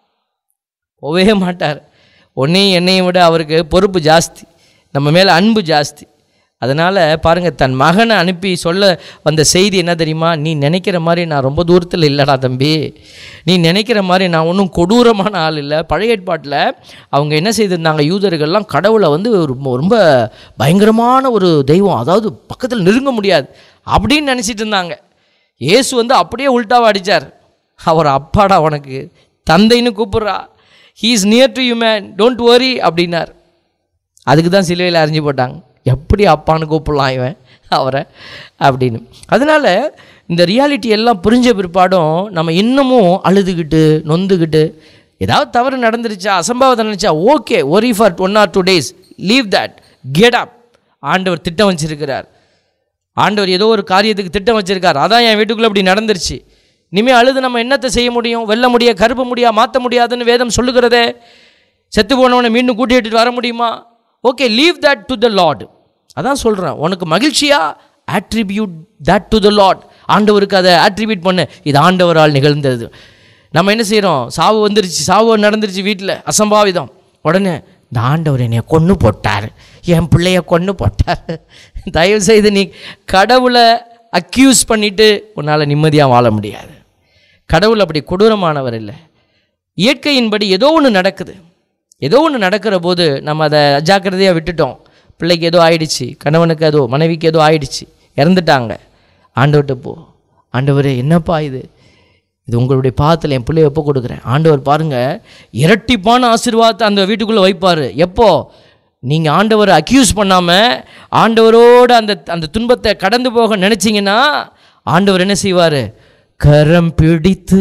போவே மாட்டார். உன்னையும் என்னையும் விட அவருக்கு பொறுப்பு ஜாஸ்தி, நம்ம மேலே அன்பு ஜாஸ்தி. அதனால் பாருங்கள், தன் மகனை அனுப்பி சொல்ல வந்த செய்தி என்ன தெரியுமா? நீ நினைக்கிற மாதிரி நான் ரொம்ப தூரத்தில் இல்லைடா தம்பி, நீ நினைக்கிற மாதிரி நான் ஒன்றும் கொடூரமான ஆள் இல்லை. பழைய ஏற்பாட்டில் அவங்க என்ன செய்திருந்தாங்க, யூதர்கள்லாம் கடவுளை வந்து ரொம்ப ரொம்ப பயங்கரமான ஒரு தெய்வம், அதாவது பக்கத்தில் நெருங்க முடியாது அப்படின்னு நினச்சிட்டு இருந்தாங்க. இயேசு வந்து அப்படியே உல்ட்டாவாக அடித்தார். அவர் அப்பாடா உனக்கு தந்தைன்னு கூப்பிட்றா, he is near to you man, don't worry அப்படின்னார். அதுக்கு தான் சிலுவையில் அரைஞ்சி போட்டாங்க. எப்படி அப்பான்னு கூப்பிடலாம் இவன் அவரை அப்படின்னு. அதனால் இந்த ரியாலிட்டி எல்லாம் புரிஞ்ச பிற்பாடும் நம்ம இன்னமும் அழுதுகிட்டு நொந்துக்கிட்டு, ஏதாவது தவறு நடந்துருச்சா, அசம்பாவத்தை நினச்சா okay, worry for one or two days, leave that, get up. ஆண்டவர் திட்டம் வச்சிருக்கிறார். ஆண்டவர் ஏதோ ஒரு காரியத்துக்கு திட்டம் வச்சிருக்கார். அதான் என் வீட்டுக்குள்ளே இப்படி நடந்துருச்சு, இனிமேல் அழுது நம்ம என்னத்தை செய்ய முடியும்? வெல்ல முடியா, கருப்ப முடியா, மாற்ற முடியாதுன்னு வேதம் சொல்லுகிறதே. செத்து போனவனை மீண்டும் கூட்டிகிட்டு வர முடியுமா? Okay, leave that to the lord. அதான் சொல்கிறேன், உனக்கு மகிழ்ச்சியா, attribute that to the lord. ஆண்டவருக்கு அதை ஆட்ரிபியூட் பண்ணு, இது ஆண்டவரால் நிகழ்ந்தது. நம்ம என்ன செய்கிறோம், சாவு வந்துருச்சு, சாவு நடந்துருச்சு வீட்டில், அசம்பாவிதம். உடனே இந்த ஆண்டவர் என்னைய கொன்று போட்டார், என் பிள்ளைய கொன்று போட்டார். தயவுசெய்து நீ கடவுளை அக்யூஸ் பண்ணிவிட்டு உன்னால் நிம்மதியாக வாழ முடியாது. கடவுள் அப்படி கொடூரமானவர் இல்லை. இயற்கையின்படி ஏதோ ஒன்று நடக்குது, ஏதோ ஒன்று நடக்கிற போது நம்ம அதை அஜாக்கிரதையாக விட்டுட்டோம். பிள்ளைக்கு ஏதோ ஆயிடுச்சு, கணவனுக்கு ஏதோ, மனைவிக்கு ஏதோ ஆயிடுச்சு, இறந்துட்டாங்க. ஆண்டவர்கிட்ட போ, ஆண்டவரே என்னப்பா இது, இது உங்களுடைய பாதத்தில் என் பிள்ளைய எப்போ கொடுக்குறேன். ஆண்டவர் பாருங்கள் இரட்டிப்பான ஆசீர்வாதத்தை அந்த வீட்டுக்குள்ளே வைப்பார். எப்போ நீங்கள் ஆண்டவரை அக்யூஸ் பண்ணாமல் ஆண்டவரோடு அந்த அந்த துன்பத்தை கடந்து போக நினச்சிங்கன்னா ஆண்டவர் என்ன செய்வார், கரம் பிடித்து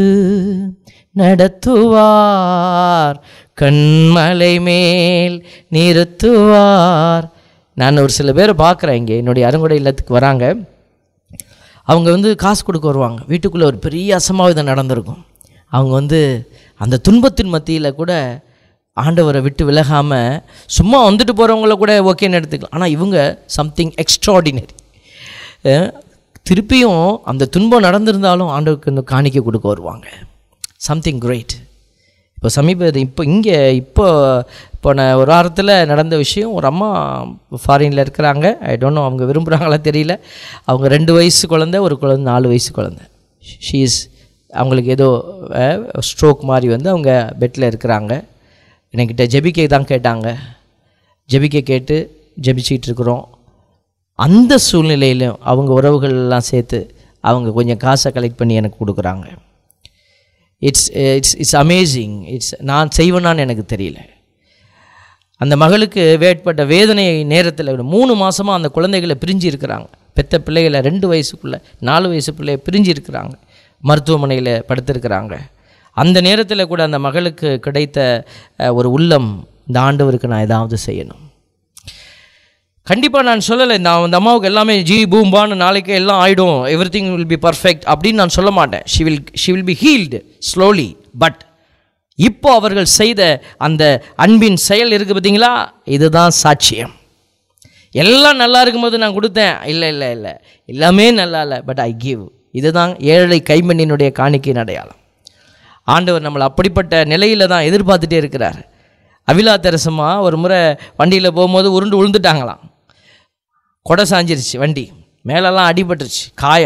நடத்துவார், கண்மலை மேல் நிறுத்துவார். நான் ஒரு சில பேரை பார்க்குறேன், இங்கே என்னுடைய அருங்கொடை இல்லத்துக்கு வராங்க. அவங்க வந்து காசு கொடுக்க வருவாங்க. வீட்டுக்குள்ளே ஒரு பெரிய அசம்பாவிதம் நடந்திருக்கும். அவங்க வந்து அந்த துன்பத்தின் மத்தியில் கூட ஆண்டவரை விட்டு விலகாமல் சும்மா வந்துட்டு போகிறவங்கள கூட ஓகேன்னு எடுத்துக்கலாம். ஆனால் இவங்க சம்திங் எக்ஸ்ட்ராடினரி. திருப்பியும் அந்த துன்பம் நடந்திருந்தாலும் ஆண்டவருக்கு இந்த காணிக்கை கொடுக்க வருவாங்க. Something great. இப்போ சமீப இப்போ இங்கே இப்போ போன ஒரு வாரத்தில் நடந்த விஷயம், ஒரு அம்மா ஃபாரினில் இருக்கிறாங்க. ஐ டோன்ட் நோ அவங்க விரும்புகிறாங்களா தெரியல. அவங்க ரெண்டு வயசு குழந்தை, ஒரு குழந்தை நாலு வயசு குழந்தை. ஷீ இஸ் அவங்களுக்கு ஏதோ ஸ்ட்ரோக் மாதிரி வந்து அவங்க பெட்டில் இருக்கிறாங்க. என்கிட்ட ஜெபிக்க தான் கேட்டாங்க. ஜெபிக்க கேட்டு ஜெபிச்சிக்கிட்டு இருக்கிறோம். அந்த சூழ்நிலையிலும் அவங்க உறவுகள் எல்லாம் சேர்த்து அவங்க கொஞ்சம் காசை கலெக்ட் பண்ணி எனக்கு கொடுக்குறாங்க. It's it's it's amazing. It's நான் செய்வேனான்னு எனக்கு தெரியல. அந்த மகளுக்கு வேட்பட்ட வேதனை நேரத்தில் மூணு மாதமாக அந்த குழந்தைகளை பிரிஞ்சு இருக்கிறாங்க. பெத்த பிள்ளைகளை ரெண்டு வயசுக்குள்ளே நாலு வயசு பிள்ளைய பிரிஞ்சு இருக்கிறாங்க, மருத்துவமனையில் படுத்திருக்கிறாங்க. அந்த நேரத்தில் கூட அந்த மகளுக்கு கிடைத்த ஒரு உள்ளம், இந்த ஆண்டவருக்கு நான் ஏதாவது செய்யணும். கண்டிப்பாக நான் சொல்லலை, நான் அந்த அம்மாவுக்கு எல்லாமே ஜி பூம்பான்னு நாளைக்கு எல்லாம் ஆகிடும், everything will be perfect அப்படின்னு நான் சொல்ல மாட்டேன். She will she will be healed slowly. But இப்போ அவர்கள் செய்த அந்த அன்பின் செயல் இருக்குது பார்த்தீங்களா, இதுதான் சாட்சியம். எல்லாம் நல்லா இருக்கும்போது நான் கொடுத்தேன், இல்லை இல்லை இல்லை எல்லாமே நல்லா இல்லை, பட் ஐ கிவ். இதுதான் ஏழை கைமண்ணினுடைய காணிக்கையின் அடையாளம். ஆண்டவர் நம்மளை அப்படிப்பட்ட நிலையில் தான் எதிர்பார்த்துட்டே இருக்கிறார். அவிலா தெரசம்மா ஒரு முறை வண்டியில் போகும்போது உருண்டு விழுந்துட்டாங்களாம். கொடை சாஞ்சிருச்சு, வண்டி மேலெல்லாம் அடிபட்டுருச்சு, காயம்.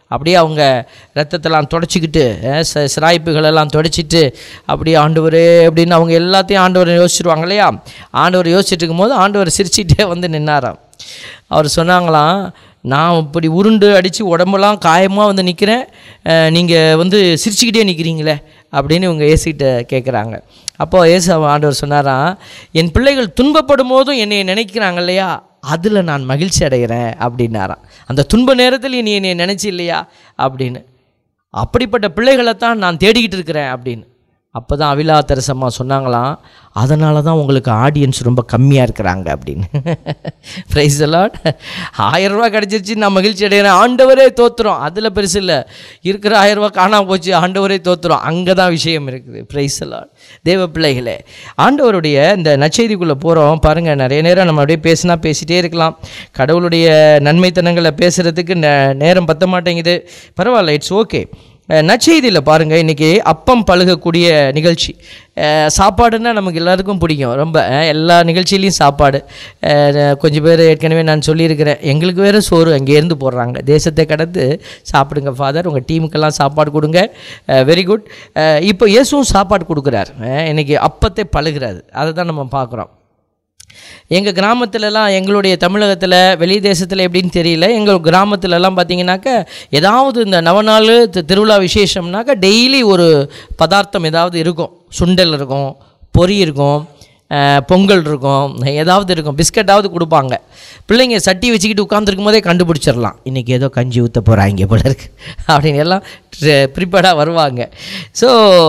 அப்படியே அவங்க ரத்தத்தெல்லாம் தொடச்சிக்கிட்டு ச சிராய்ப்புகளெல்லாம் தொடச்சிட்டு அப்படியே ஆண்டவரே அப்படின்னு அவங்க எல்லாத்தையும் ஆண்டவர் யோசிச்சுருவாங்க இல்லையா. ஆண்டவர் யோசிச்சுட்டு இருக்கும்போது ஆண்டவர் சிரிச்சிட்டே வந்து நின்னாராம். அவர் சொன்னாங்களாம், நான் இப்படி உருண்டு அடித்து உடம்பெல்லாம் காயமாக வந்து நிற்கிறேன், நீங்கள் வந்து சிரிச்சுக்கிட்டே நிற்கிறீங்களே அப்படின்னு இவங்க ஏசிகிட்ட கேட்குறாங்க. அப்போது ஏசு ஆண்டவர் சொன்னாராம், என் பிள்ளைகள் துன்பப்படும் போதும் என்னை நினைக்கிறாங்க இல்லையா, அதில் நான் மகிழ்ச்சி அடைகிறேன் அப்படின்னாராம். அந்த துன்ப நேரத்தில் நீ என்னை நினச்சி இல்லையா அப்படின்னு, அப்படிப்பட்ட பிள்ளைகளை தான் நான் தேடிக்கிட்டு இருக்கிறேன் அப்படின்னு. அப்போ தான் அவிலா தெரசம்மா சொன்னாங்களாம், அதனால தான் உங்களுக்கு ஆடியன்ஸ் ரொம்ப கம்மியாக இருக்கிறாங்க அப்படின்னு. Praise the lord. ஆயிரம் ரூபா கிடச்சிருச்சு நான் மகிழ்ச்சி அடைகிறேன், ஆண்டவரே தோத்துறோம், அதில் பெருசு இல்லை. இருக்கிற ஆயிரம் ரூபா காணாமல் போச்சு, ஆண்டவரே தோத்துறோம், அங்கே தான் விஷயம் இருக்குது. Praise the lord. தேவ பிள்ளைகளே, ஆண்டவருடைய இந்த நற்செய்திக்குள்ளே போகிறோம் பாருங்கள். நிறைய நேரம் நம்ம அப்படியே பேசினா பேசிகிட்டே இருக்கலாம். கடவுளுடைய நன்மைத்தனங்களை பேசுகிறதுக்கு ந நேரம் பத்த மாட்டேங்குது. பரவாயில்ல, இட்ஸ் ஓகே. நற்செய்தியில் பாருங்கள், இன்றைக்கி அப்பம் பழுகக்கூடிய நிகழ்ச்சி. சாப்பாடுன்னா நமக்கு எல்லாருக்கும் பிடிக்கும் ரொம்ப. எல்லா நிகழ்ச்சியிலையும் சாப்பாடு. கொஞ்சம் பேர் ஏற்கனவே நான் சொல்லியிருக்கிறேன், எங்களுக்கு வேறு சோறு அங்கேருந்து போடுறாங்க, தேசத்தை கடந்து சாப்பிடுங்க ஃபாதர், உங்கள் டீமுக்கெல்லாம் சாப்பாடு கொடுங்க. Very good. இப்போ இயேசுவும் சாப்பாடு கொடுக்குறார். இன்றைக்கி அப்பத்தை பழுகிறாரு, அதை தான் நம்ம பார்க்குறோம். எங்கள் கிராமத்துலலாம், எங்களுடைய தமிழகத்தில், வெளி தேசத்தில் எப்படின்னு தெரியல, எங்கள் கிராமத்துலலாம் பார்த்திங்கனாக்கா ஏதாவது இந்த நவநாள் திருவிழா விசேஷம்னாக்கா டெய்லி ஒரு பதார்த்தம் ஏதாவது இருக்கும். சுண்டல் இருக்கும், பொரி இருக்கும், பொங்கல் இருக்கும், ஏதாவது இருக்கும், பிஸ்கட்டாவது கொடுப்பாங்க. பிள்ளைங்க சட்டி வச்சுக்கிட்டு உட்காந்துருக்கும் போதே கண்டுபிடிச்சிடலாம், இன்றைக்கி ஏதோ கஞ்சி ஊற்ற போகிறாங்க போல இருக்குது அப்படின்னு எல்லாம் ப்ரிப்பேர்டாக வருவாங்க. ஸோ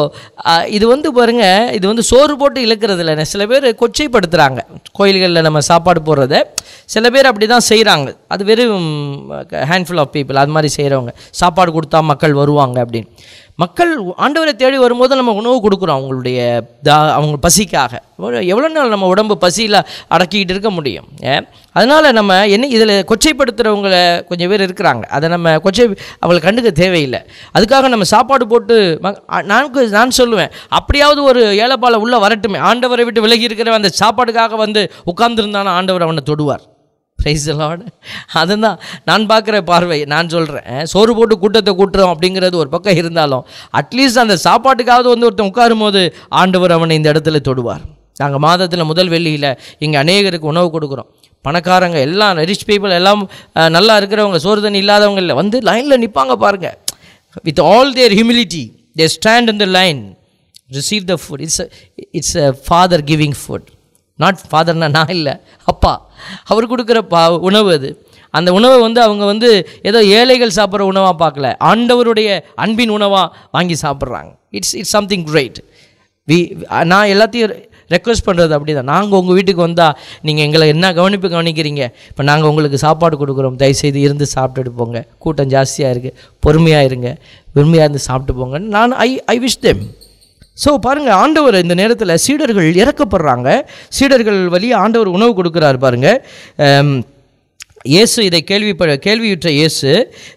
இது வந்து பாருங்கள், இது வந்து சோறு போட்டு இழுக்கிறது இல்லை. சில பேர் கொச்சைப்படுத்துகிறாங்க கோயில்களில் நம்ம சாப்பாடு போடுறத. சில பேர் அப்படி தான் செய்கிறாங்க. அது வெறும் ஹேண்ட்ஃபுல் ஆஃப் பீப்புள் அது மாதிரி செய்கிறவங்க. சாப்பாடு கொடுத்தா மக்கள் வருவாங்க அப்படின்னு. மக்கள் ஆண்டவரை தேடி வரும்போது நம்ம உணவு கொடுக்குறோம் அவங்களுடைய தா அவங்க பசிக்காக. எவ்வளோ நாள் நம்ம உடம்பு பசியில் அடக்கிக்கிட்டு இருக்க முடியும்? அதனால் நம்ம என்ன இதில் கொச்சைப்படுத்துகிறவங்கள கொஞ்சம் பேர் இருக்கிறாங்க. அதை நம்ம கொச்சை அவங்களை கண்டுக்க தேவையில்லை. அதுக்காக நம்ம சாப்பாடு போட்டு நான் நான் சொல்லுவேன், அப்படியாவது ஒரு ஏழைப்பாலை உள்ளே வரட்டுமே. ஆண்டவரை விட்டு விலகி இருக்கிற அந்த சாப்பாடுக்காக வந்து உட்கார்ந்துருந்தானா ஆண்டவர் அவனை தொடுவார். Price the Lord. அதுதான் நான் பார்க்குற பார்வை. நான் சொல்கிறேன், சோறு போட்டு கூட்டத்தை கூட்டுறோம் அப்படிங்கிறது ஒரு பக்கம் இருந்தாலும், அட்லீஸ்ட் அந்த சாப்பாட்டுக்காவது வந்து ஒருத்தன் உட்காரும் போது ஆண்டவர் அவனை இந்த இடத்துல தொடுவார். நாங்கள் மாதத்தில் முதல் வெள்ளியில் இங்கே அநேகருக்கு உணவு கொடுக்குறோம். பணக்காரங்க எல்லாம், ரிச் பீப்புள் எல்லாம், நல்லா இருக்கிறவங்க, சோறு தண்ணி இல்லாதவங்க இல்லை, வந்து லைனில் நிற்பாங்க பாருங்கள். With all their humility they stand in the line, receive the food. It's it's a father giving food. Not ஃபாதர்னா நான் இல்லை, அப்பா. அவர் கொடுக்குற பா உணவு அது. அந்த உணவை வந்து அவங்க வந்து ஏதோ ஏழைகள் சாப்பிட்ற உணவாக பார்க்கல, ஆண்டவருடைய அன்பின் உணவாக வாங்கி சாப்பிட்றாங்க. It's it's something great. We நான் எல்லாத்தையும் ரெக்வஸ்ட் பண்ணுறது அப்படி தான். நாங்கள் உங்கள் வீட்டுக்கு வந்தால் நீங்கள் எங்களை என்ன கவனிப்பு கவனிக்கிறீங்க, இப்போ நாங்கள் உங்களுக்கு சாப்பாடு கொடுக்குறோம், தயவுசெய்து இருந்து சாப்பிட்டுட்டு போங்க, கூட்டம் ஜாஸ்தியாக இருக்குது, பொறுமையாக இருங்க, பொறுமையாக இருந்து சாப்பிட்டு போங்கன்னு நான் I I wish them. So பாருங்கள், ஆண்டவர் இந்த நேரத்தில் சீடர்கள் இறக்கப்படுறாங்க. சீடர்கள் வழியாக ஆண்டவர் உணவு கொடுக்குறாரு பாருங்கள். இயேசு இதை கேள்விப்ப கேள்வியுற்ற இயேசு,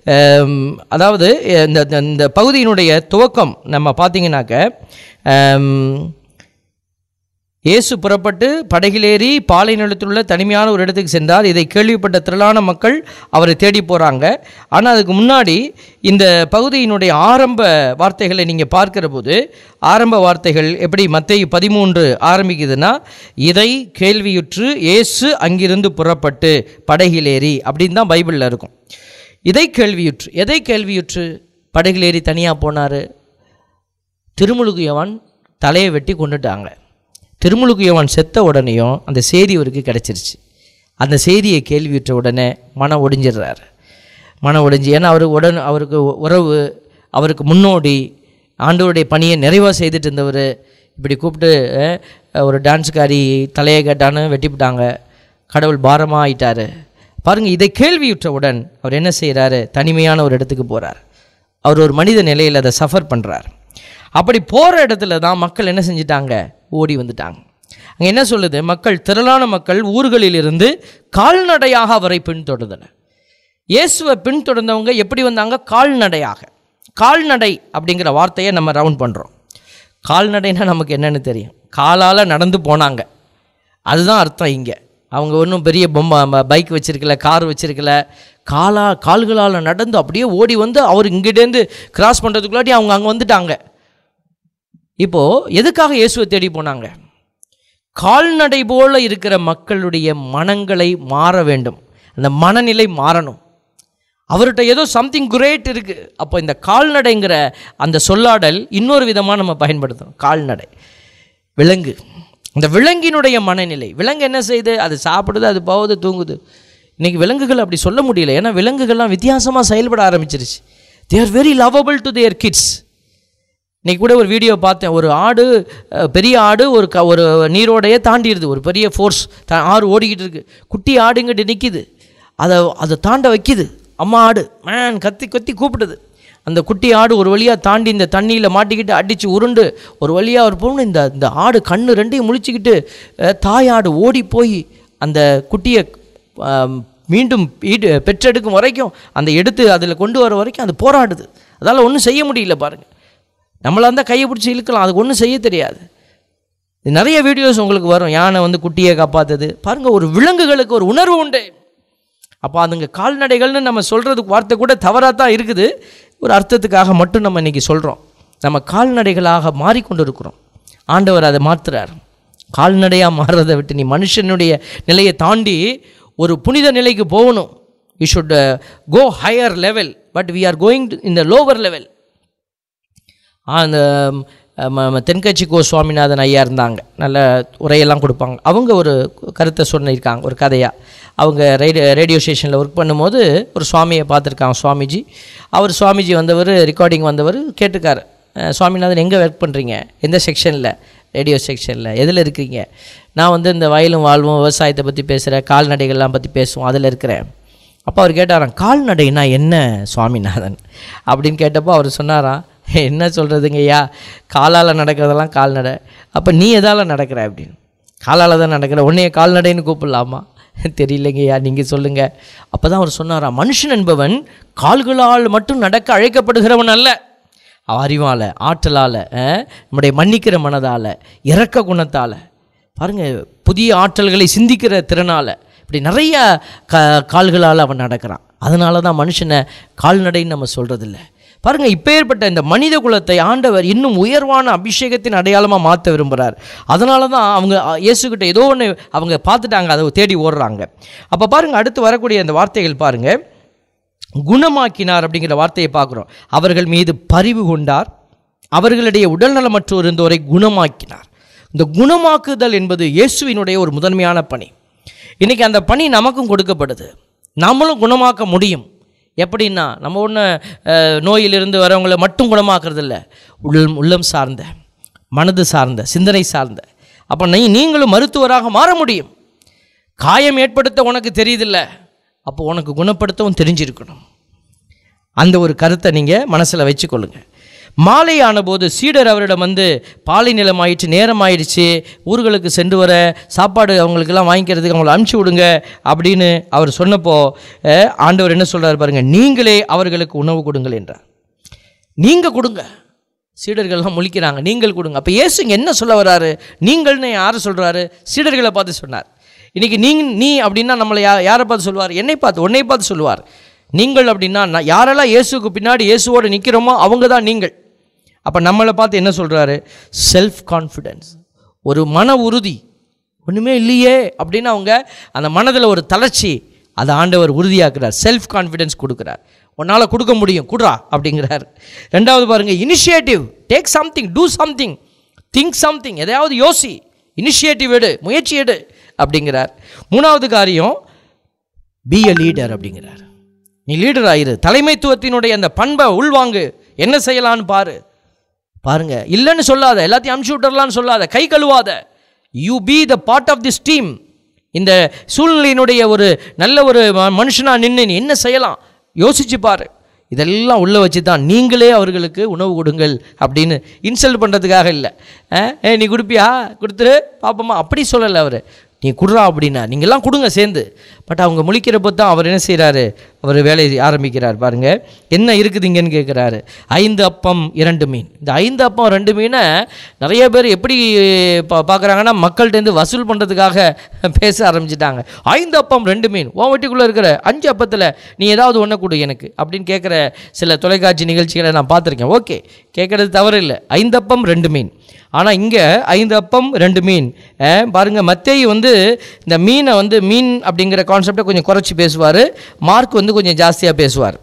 அதாவது இந்த இந்த பகுதியினுடைய துவக்கம் நம்ம பார்த்தீங்கன்னாக்க, இயேசு புறப்பட்டு படகிலேறி பாலை நிலத்தில் உள்ள தனிமையான ஒரு இடத்துக்கு சென்றார். இதை கேள்விப்பட்ட திரளான மக்கள் அவரை தேடி போகிறாங்க. ஆனால் அதுக்கு முன்னாடி இந்த பகுதியினுடைய ஆரம்ப வார்த்தைகளை நீங்கள் பார்க்கிற போது, ஆரம்ப வார்த்தைகள் எப்படி மத்தேயு பதிமூன்று ஆரம்பிக்குதுன்னா, இதை கேள்வியுற்று இயேசு அங்கிருந்து புறப்பட்டு படகிலேறி அப்படின்னு தான் பைபிளில் இருக்கும். இதை கேள்வியுற்று, எதை கேள்வியுற்று படகிலேறி தனியாக போனார்? திருமுழுக்கு யோவான் தலையை வெட்டி கொண்டுட்டாங்க. திருமுழுக்கு யோவான் செத்த உடனேயும் அந்த செய்தி அவருக்கு கிடச்சிருச்சு. அந்த செய்தியை கேள்வியுற்ற உடனே மனம் ஒடிஞ்சிடுறாரு. மனம் ஒடிஞ்சு, ஏன்னா அவர் உடன் அவருக்கு உறவு, அவருக்கு முன்னோடி, ஆண்டவருடைய பணியை நிறைவாக செய்துட்டு இருந்தவர், இப்படி கூப்பிட்டு ஒரு டான்ஸுக்காரி தலையை கேட்டான்னு வெட்டிவிட்டாங்க. கடவுள் பாரமாக ஆயிட்டார் பாருங்கள். இதை கேள்வியுற்றவுடன் அவர் என்ன செய்கிறாரு? தனிமையான ஒரு இடத்துக்கு போகிறார். அவர் ஒரு மனித நிலையில் அதை சஃபர் பண்ணுறார். அப்படி போகிற இடத்துல தான் மக்கள் என்ன செஞ்சிட்டாங்க? ஓடி வந்துட்டாங்க. அங்கே என்ன சொல்லுது? மக்கள், திரளான மக்கள் ஊர்களிலிருந்து கால்நடையாக அவரை பின்தொடர்ந்தனர். இயேசுவை பின்தொடர்ந்தவங்க எப்படி வந்தாங்க? கால்நடையாக. கால்நடை அப்படிங்கிற வார்த்தையை நம்ம ரவுண்ட் பண்ணுறோம். கால்நடைன்னா நமக்கு என்னென்னு தெரியும், காலால் நடந்து போனாங்க, அதுதான் அர்த்தம். இங்கே அவங்க ஒன்றும் பெரிய பொம்மை பைக் வச்சுருக்கல, கார் வச்சுருக்கல, காலா கால்களால் நடந்து அப்படியே ஓடி வந்து அவர் இங்கிட்டேருந்து கிராஸ் பண்ணுறதுக்குள்ளாட்டி அவங்க அங்கே வந்துட்டாங்க. இப்போது எதுக்காக இயேசுவை தேடி போனாங்க? கால்நடை போல இருக்கிற மக்களுடைய மனங்களை மாற வேண்டும், அந்த மனநிலை மாறணும். அவர்கிட்ட ஏதோ சம்திங் கிரேட் இருக்குது. அப்போ இந்த கால்நடைங்கிற அந்த சொல்லாடல் இன்னொரு விதமாக நம்ம பயன்படுத்தணும். கால்நடை, விலங்கு, இந்த விலங்கினுடைய மனநிலை. விலங்கு என்ன செய்யுது? அது சாப்பிடுது, அது போகுது, தூங்குது. இன்றைக்கி விலங்குகள் அப்படி சொல்ல முடியல. ஏன்னா விலங்குகள்லாம் வித்தியாசமாக செயல்பட ஆரம்பிச்சிருச்சு. They are very lovable to their kids. இன்றைக்கி கூட ஒரு வீடியோ பார்த்தேன். ஒரு ஆடு, பெரிய ஆடு ஒரு க ஒரு நீரோடையே தாண்டிடுது. ஒரு பெரிய ஃபோர்ஸ் ஆறு ஓடிக்கிட்டு இருக்குது. குட்டி ஆடுங்கிட்டு நிற்கிது. அதை அதை தாண்ட வைக்கிது. அம்மா ஆடு மேன் கத்தி கத்தி கூப்பிடுது. அந்த குட்டி ஆடு ஒரு வழியாக தாண்டி இந்த தண்ணியில் மாட்டிக்கிட்டு அடித்து உருண்டு ஒரு வழியாக ஒரு பொண்ணு இந்த இந்த ஆடு கண்ணு ரெண்டையும் முழிச்சிக்கிட்டு தாயாடு ஓடி போய் அந்த குட்டியை மீண்டும் ஈடு பெற்றெடுக்கும் வரைக்கும், அந்த எடுத்து அதில் கொண்டு வர வரைக்கும் அது போராடுது. அதால் ஒன்றும் செய்ய முடியல. பாருங்கள், நம்மளாக இருந்தால் கையை பிடிச்சி இழுக்கலாம், அதுக்கு ஒன்றும் செய்ய தெரியாது. நிறைய வீடியோஸ் உங்களுக்கு வரும். யானை வந்து குட்டியை காப்பாற்றுது. பாருங்கள், ஒரு விலங்குகளுக்கு ஒரு உணர்வு உண்டு. அப்போ அதுங்க கால்நடைகள்னு நம்ம சொல்கிறதுக்கு வார்த்தை கூட தவறாக தான் இருக்குது. ஒரு அர்த்தத்துக்காக மட்டும் நம்ம இன்றைக்கி சொல்கிறோம். நம்ம கால்நடைகளாக மாறிக்கொண்டு இருக்கிறோம். ஆண்டவர் அதை மாற்றுறார். கால்நடையாக மாறுறதை விட்டு நீ மனுஷனுடைய நிலையை தாண்டி ஒரு புனித நிலைக்கு போகணும். We should go higher level, but we are going in the lower level. அந்த தென்கட்சி கோ சுவாமிநாதன் ஐயா இருந்தாங்க, நல்ல உரையெல்லாம் கொடுப்பாங்க. அவங்க ஒரு கருத்தை சொல்லியிருக்காங்க, ஒரு கதையாக. அவங்க ரேடியோ ரேடியோ ஸ்டேஷனில் ஒர்க் பண்ணும்போது ஒரு சுவாமியை பார்த்துருக்காங்க. சுவாமிஜி, அவர் சுவாமிஜி வந்தவர், ரெக்கார்டிங் வந்தவர் கேட்டுக்கார், சுவாமிநாதன் எங்கே ஒர்க் பண்ணுறீங்க, எந்த செக்ஷனில், ரேடியோ செக்ஷனில் எதில் இருக்கிறீங்க? நான் வந்து இந்த வயலும் வாழ்வும் விவசாயத்தை பற்றி பேசுகிறேன், கால்நடைகள்லாம் பற்றி பேசுவோம், அதில் இருக்கிறேன். அப்போ அவர் கேட்டாராம், கால்நடைனா என்ன சுவாமிநாதன் அப்படின்னு கேட்டப்போ அவர் சொன்னாராம், என்ன சொல்கிறதுங்க ஐயா, காலால் நடக்கிறதெல்லாம் கால்நடை, அப்போ நீ எதால் நடக்கிற அப்படின்னு. காலால் தான் நடக்கிற, உன்னைய கால்நடைன்னு கூப்பிடலாமா? தெரியலைங்கய்யா, நீங்கள் சொல்லுங்கள். அப்போ தான் அவர் சொன்னாராம், மனுஷன் என்பவன் கால்களால் மட்டும் நடக்க அழைக்கப்படுகிறவன் அல்ல, அறிவால், ஆற்றலால், நம்முடைய மன்னிக்கிற மனதால், இரக்க குணத்தால், பாருங்கள், புதிய ஆற்றல்களை சிந்திக்கிற திறனால், இப்படி நிறைய க கால்களால் அவன் நடக்கிறான். அதனால தான் மனுஷனை கால்நடைன்னு நம்ம சொல்கிறதில்ல. பாருங்கள், இப்போ ஏற்பட்ட இந்த மனித குலத்தை ஆண்டவர் இன்னும் உயர்வான அபிஷேகத்தின் அடையாளமாக மாற்ற விரும்புகிறார். அதனால தான் அவங்க இயேசுக்கிட்ட ஏதோ ஒன்று அவங்க பார்த்துட்டாங்க, அதை தேடி ஓடுறாங்க. அப்போ பாருங்கள், அடுத்து வரக்கூடிய அந்த வார்த்தைகள் பாருங்கள், குணமாக்கினார் அப்படிங்கிற வார்த்தையை பார்க்குறோம். அவர்கள் மீது பரிவு கொண்டார், அவர்களுடைய உடல்நலமற்றோர் இருந்தோரை குணமாக்கினார். இந்த குணமாக்குதல் என்பது இயேசுவினுடைய ஒரு முதன்மையான பணி. இன்றைக்கி அந்த பணி நமக்கும் கொடுக்கப்படுது. நம்மளும் குணமாக்க முடியும். எப்படின்னா, நம்ம ஒன்று நோயிலிருந்து வரவங்களை மட்டும் குணமாக்குறது இல்லை, உள்ளம் உள்ளம் சார்ந்த, மனது சார்ந்த, சிந்தனை சார்ந்த. அப்போ நீ நீங்களும் மருத்துவராக மாற முடியும். காயம் ஏற்படுத்த உனக்கு தெரியுதில்ல, அப்போ உனக்கு குணப்படுத்தவும் தெரிஞ்சிருக்கணும். அந்த ஒரு கருத்தை நீங்கள் மனசில் வச்சுக்கொள்ளுங்க. மாலை ஆனபோது சீடர் அவரிடம் வந்து, பாலை நிலம் ஆயிடுச்சு, நேரம் ஆயிடுச்சு, ஊர்களுக்கு சென்று வர சாப்பாடு அவங்களுக்கெல்லாம் வாங்கிக்கிறதுக்கு அவங்களை அனுப்பிச்சி விடுங்க அப்படின்னு அவர் சொன்னப்போ ஆண்டவர் என்ன சொல்கிறார் பாருங்கள், நீங்களே அவர்களுக்கு உணவு கொடுங்கள் என்றார். நீங்கள் கொடுங்க. சீடர்கள்லாம் முழிக்கிறாங்க, நீங்கள் கொடுங்க. அப்போ இயேசு என்ன சொல்ல வர்றாரு? நீங்கள்னு யாரை சொல்கிறாரு? சீடர்களை பார்த்து சொன்னார். இன்றைக்கி நீ நீ அப்படின்னா நம்மளை யா யாரை பார்த்து சொல்லுவார்? என்னை பார்த்து, உன்னை பார்த்து சொல்லுவார். நீங்கள் அப்படின்னா நான் யாரெல்லாம் இயேசுக்கு பின்னாடி இயேசுவோடு நிற்கிறோமோ அவங்க தான் நீங்கள். அப்போ நம்மளை பார்த்து என்ன சொல்கிறாரு? செல்ஃப் கான்ஃபிடென்ஸ், ஒரு மன உறுதி. ஒன்றுமே இல்லையே அப்படின்னு அவங்க அந்த மனதில் ஒரு தளர்ச்சி, அதை ஆண்டவர் உறுதியாக்குறார். செல்ஃப் கான்ஃபிடென்ஸ் கொடுக்குறார். உன்னால் கொடுக்க முடியும், குடுறா அப்படிங்கிறார். ரெண்டாவது பாருங்கள், initiative, take something, do something, think something, எதையாவது யோசி, இனிஷியேட்டிவ் எடு, முயற்சி எடு அப்படிங்கிறார். மூணாவது காரியம், பி எ லீடர் அப்படிங்கிறார். நீ லீடர் ஆயிரு, தலைமைத்துவத்தினுடைய அந்த பண்பை உள்வாங்கு, என்ன செய்யலான்னு பாரு. பாருங்க, இல்லைன்னு சொல்லாத, எல்லாத்தையும் அனுப்பிச்சு விட்டுறலான்னு சொல்லாத, கை கழுவாத. You be the part of this team. இந்த சூழ்நிலையினுடைய ஒரு நல்ல ஒரு மனுஷனாக நின்று நீ என்ன செய்யலாம் யோசிச்சு பாரு. இதெல்லாம் உள்ளே வச்சு தான் நீங்களே அவர்களுக்கு உணவு கொடுங்கள் அப்படின்னு இன்சல்ட் பண்ணுறதுக்காக இல்லை. ஏ நீ கொடுப்பியா, கொடுத்துரு பாப்போமா, அப்படி சொல்லலை அவர். நீ குடுறா அப்படின்னா, நீங்கள்லாம் கொடுங்க சேர்ந்து. பட் அவங்க முழிக்கிறப்போ தான் அவர் என்ன செய்கிறாரு, அவர் வேலையை ஆரம்பிக்கிறார். பாருங்கள் என்ன இருக்குதுங்கன்னு கேட்குறாரு. ஐந்து அப்பம் இரண்டு மீன். இந்த ஐந்து அப்பம் ரெண்டு மீனை நிறைய பேர் எப்படி பா பார்க்குறாங்கன்னா மக்கள்கிட்டேருந்து வசூல் பண்ணுறதுக்காக பேச ஆரம்பிச்சிட்டாங்க. ஐந்து அப்பம் ரெண்டு மீன், உன் வட்டிக்குள்ளே இருக்கிற அஞ்சு அப்பத்தில் நீ ஏதாவது ஒன்று கொடு எனக்கு அப்படின்னு கேட்குற சில தொலைக்காட்சி நிகழ்ச்சிகளை நான் பார்த்துருக்கேன். ஓகே, கேட்குறது தவறு இல்லை. ஐந்து அப்பம் ரெண்டு மீன். ஆனால் இங்கே ஐந்து அப்பம் ரெண்டு மீன். பாருங்கள், மத்தேயு வந்து இந்த மீனை வந்து மீன் அப்படிங்கிற கான்செப்டை கொஞ்சம் குறைச்சி பேசுவார், மார்க் வந்து கொஞ்சம் ஜாஸ்தியாக பேசுவார்.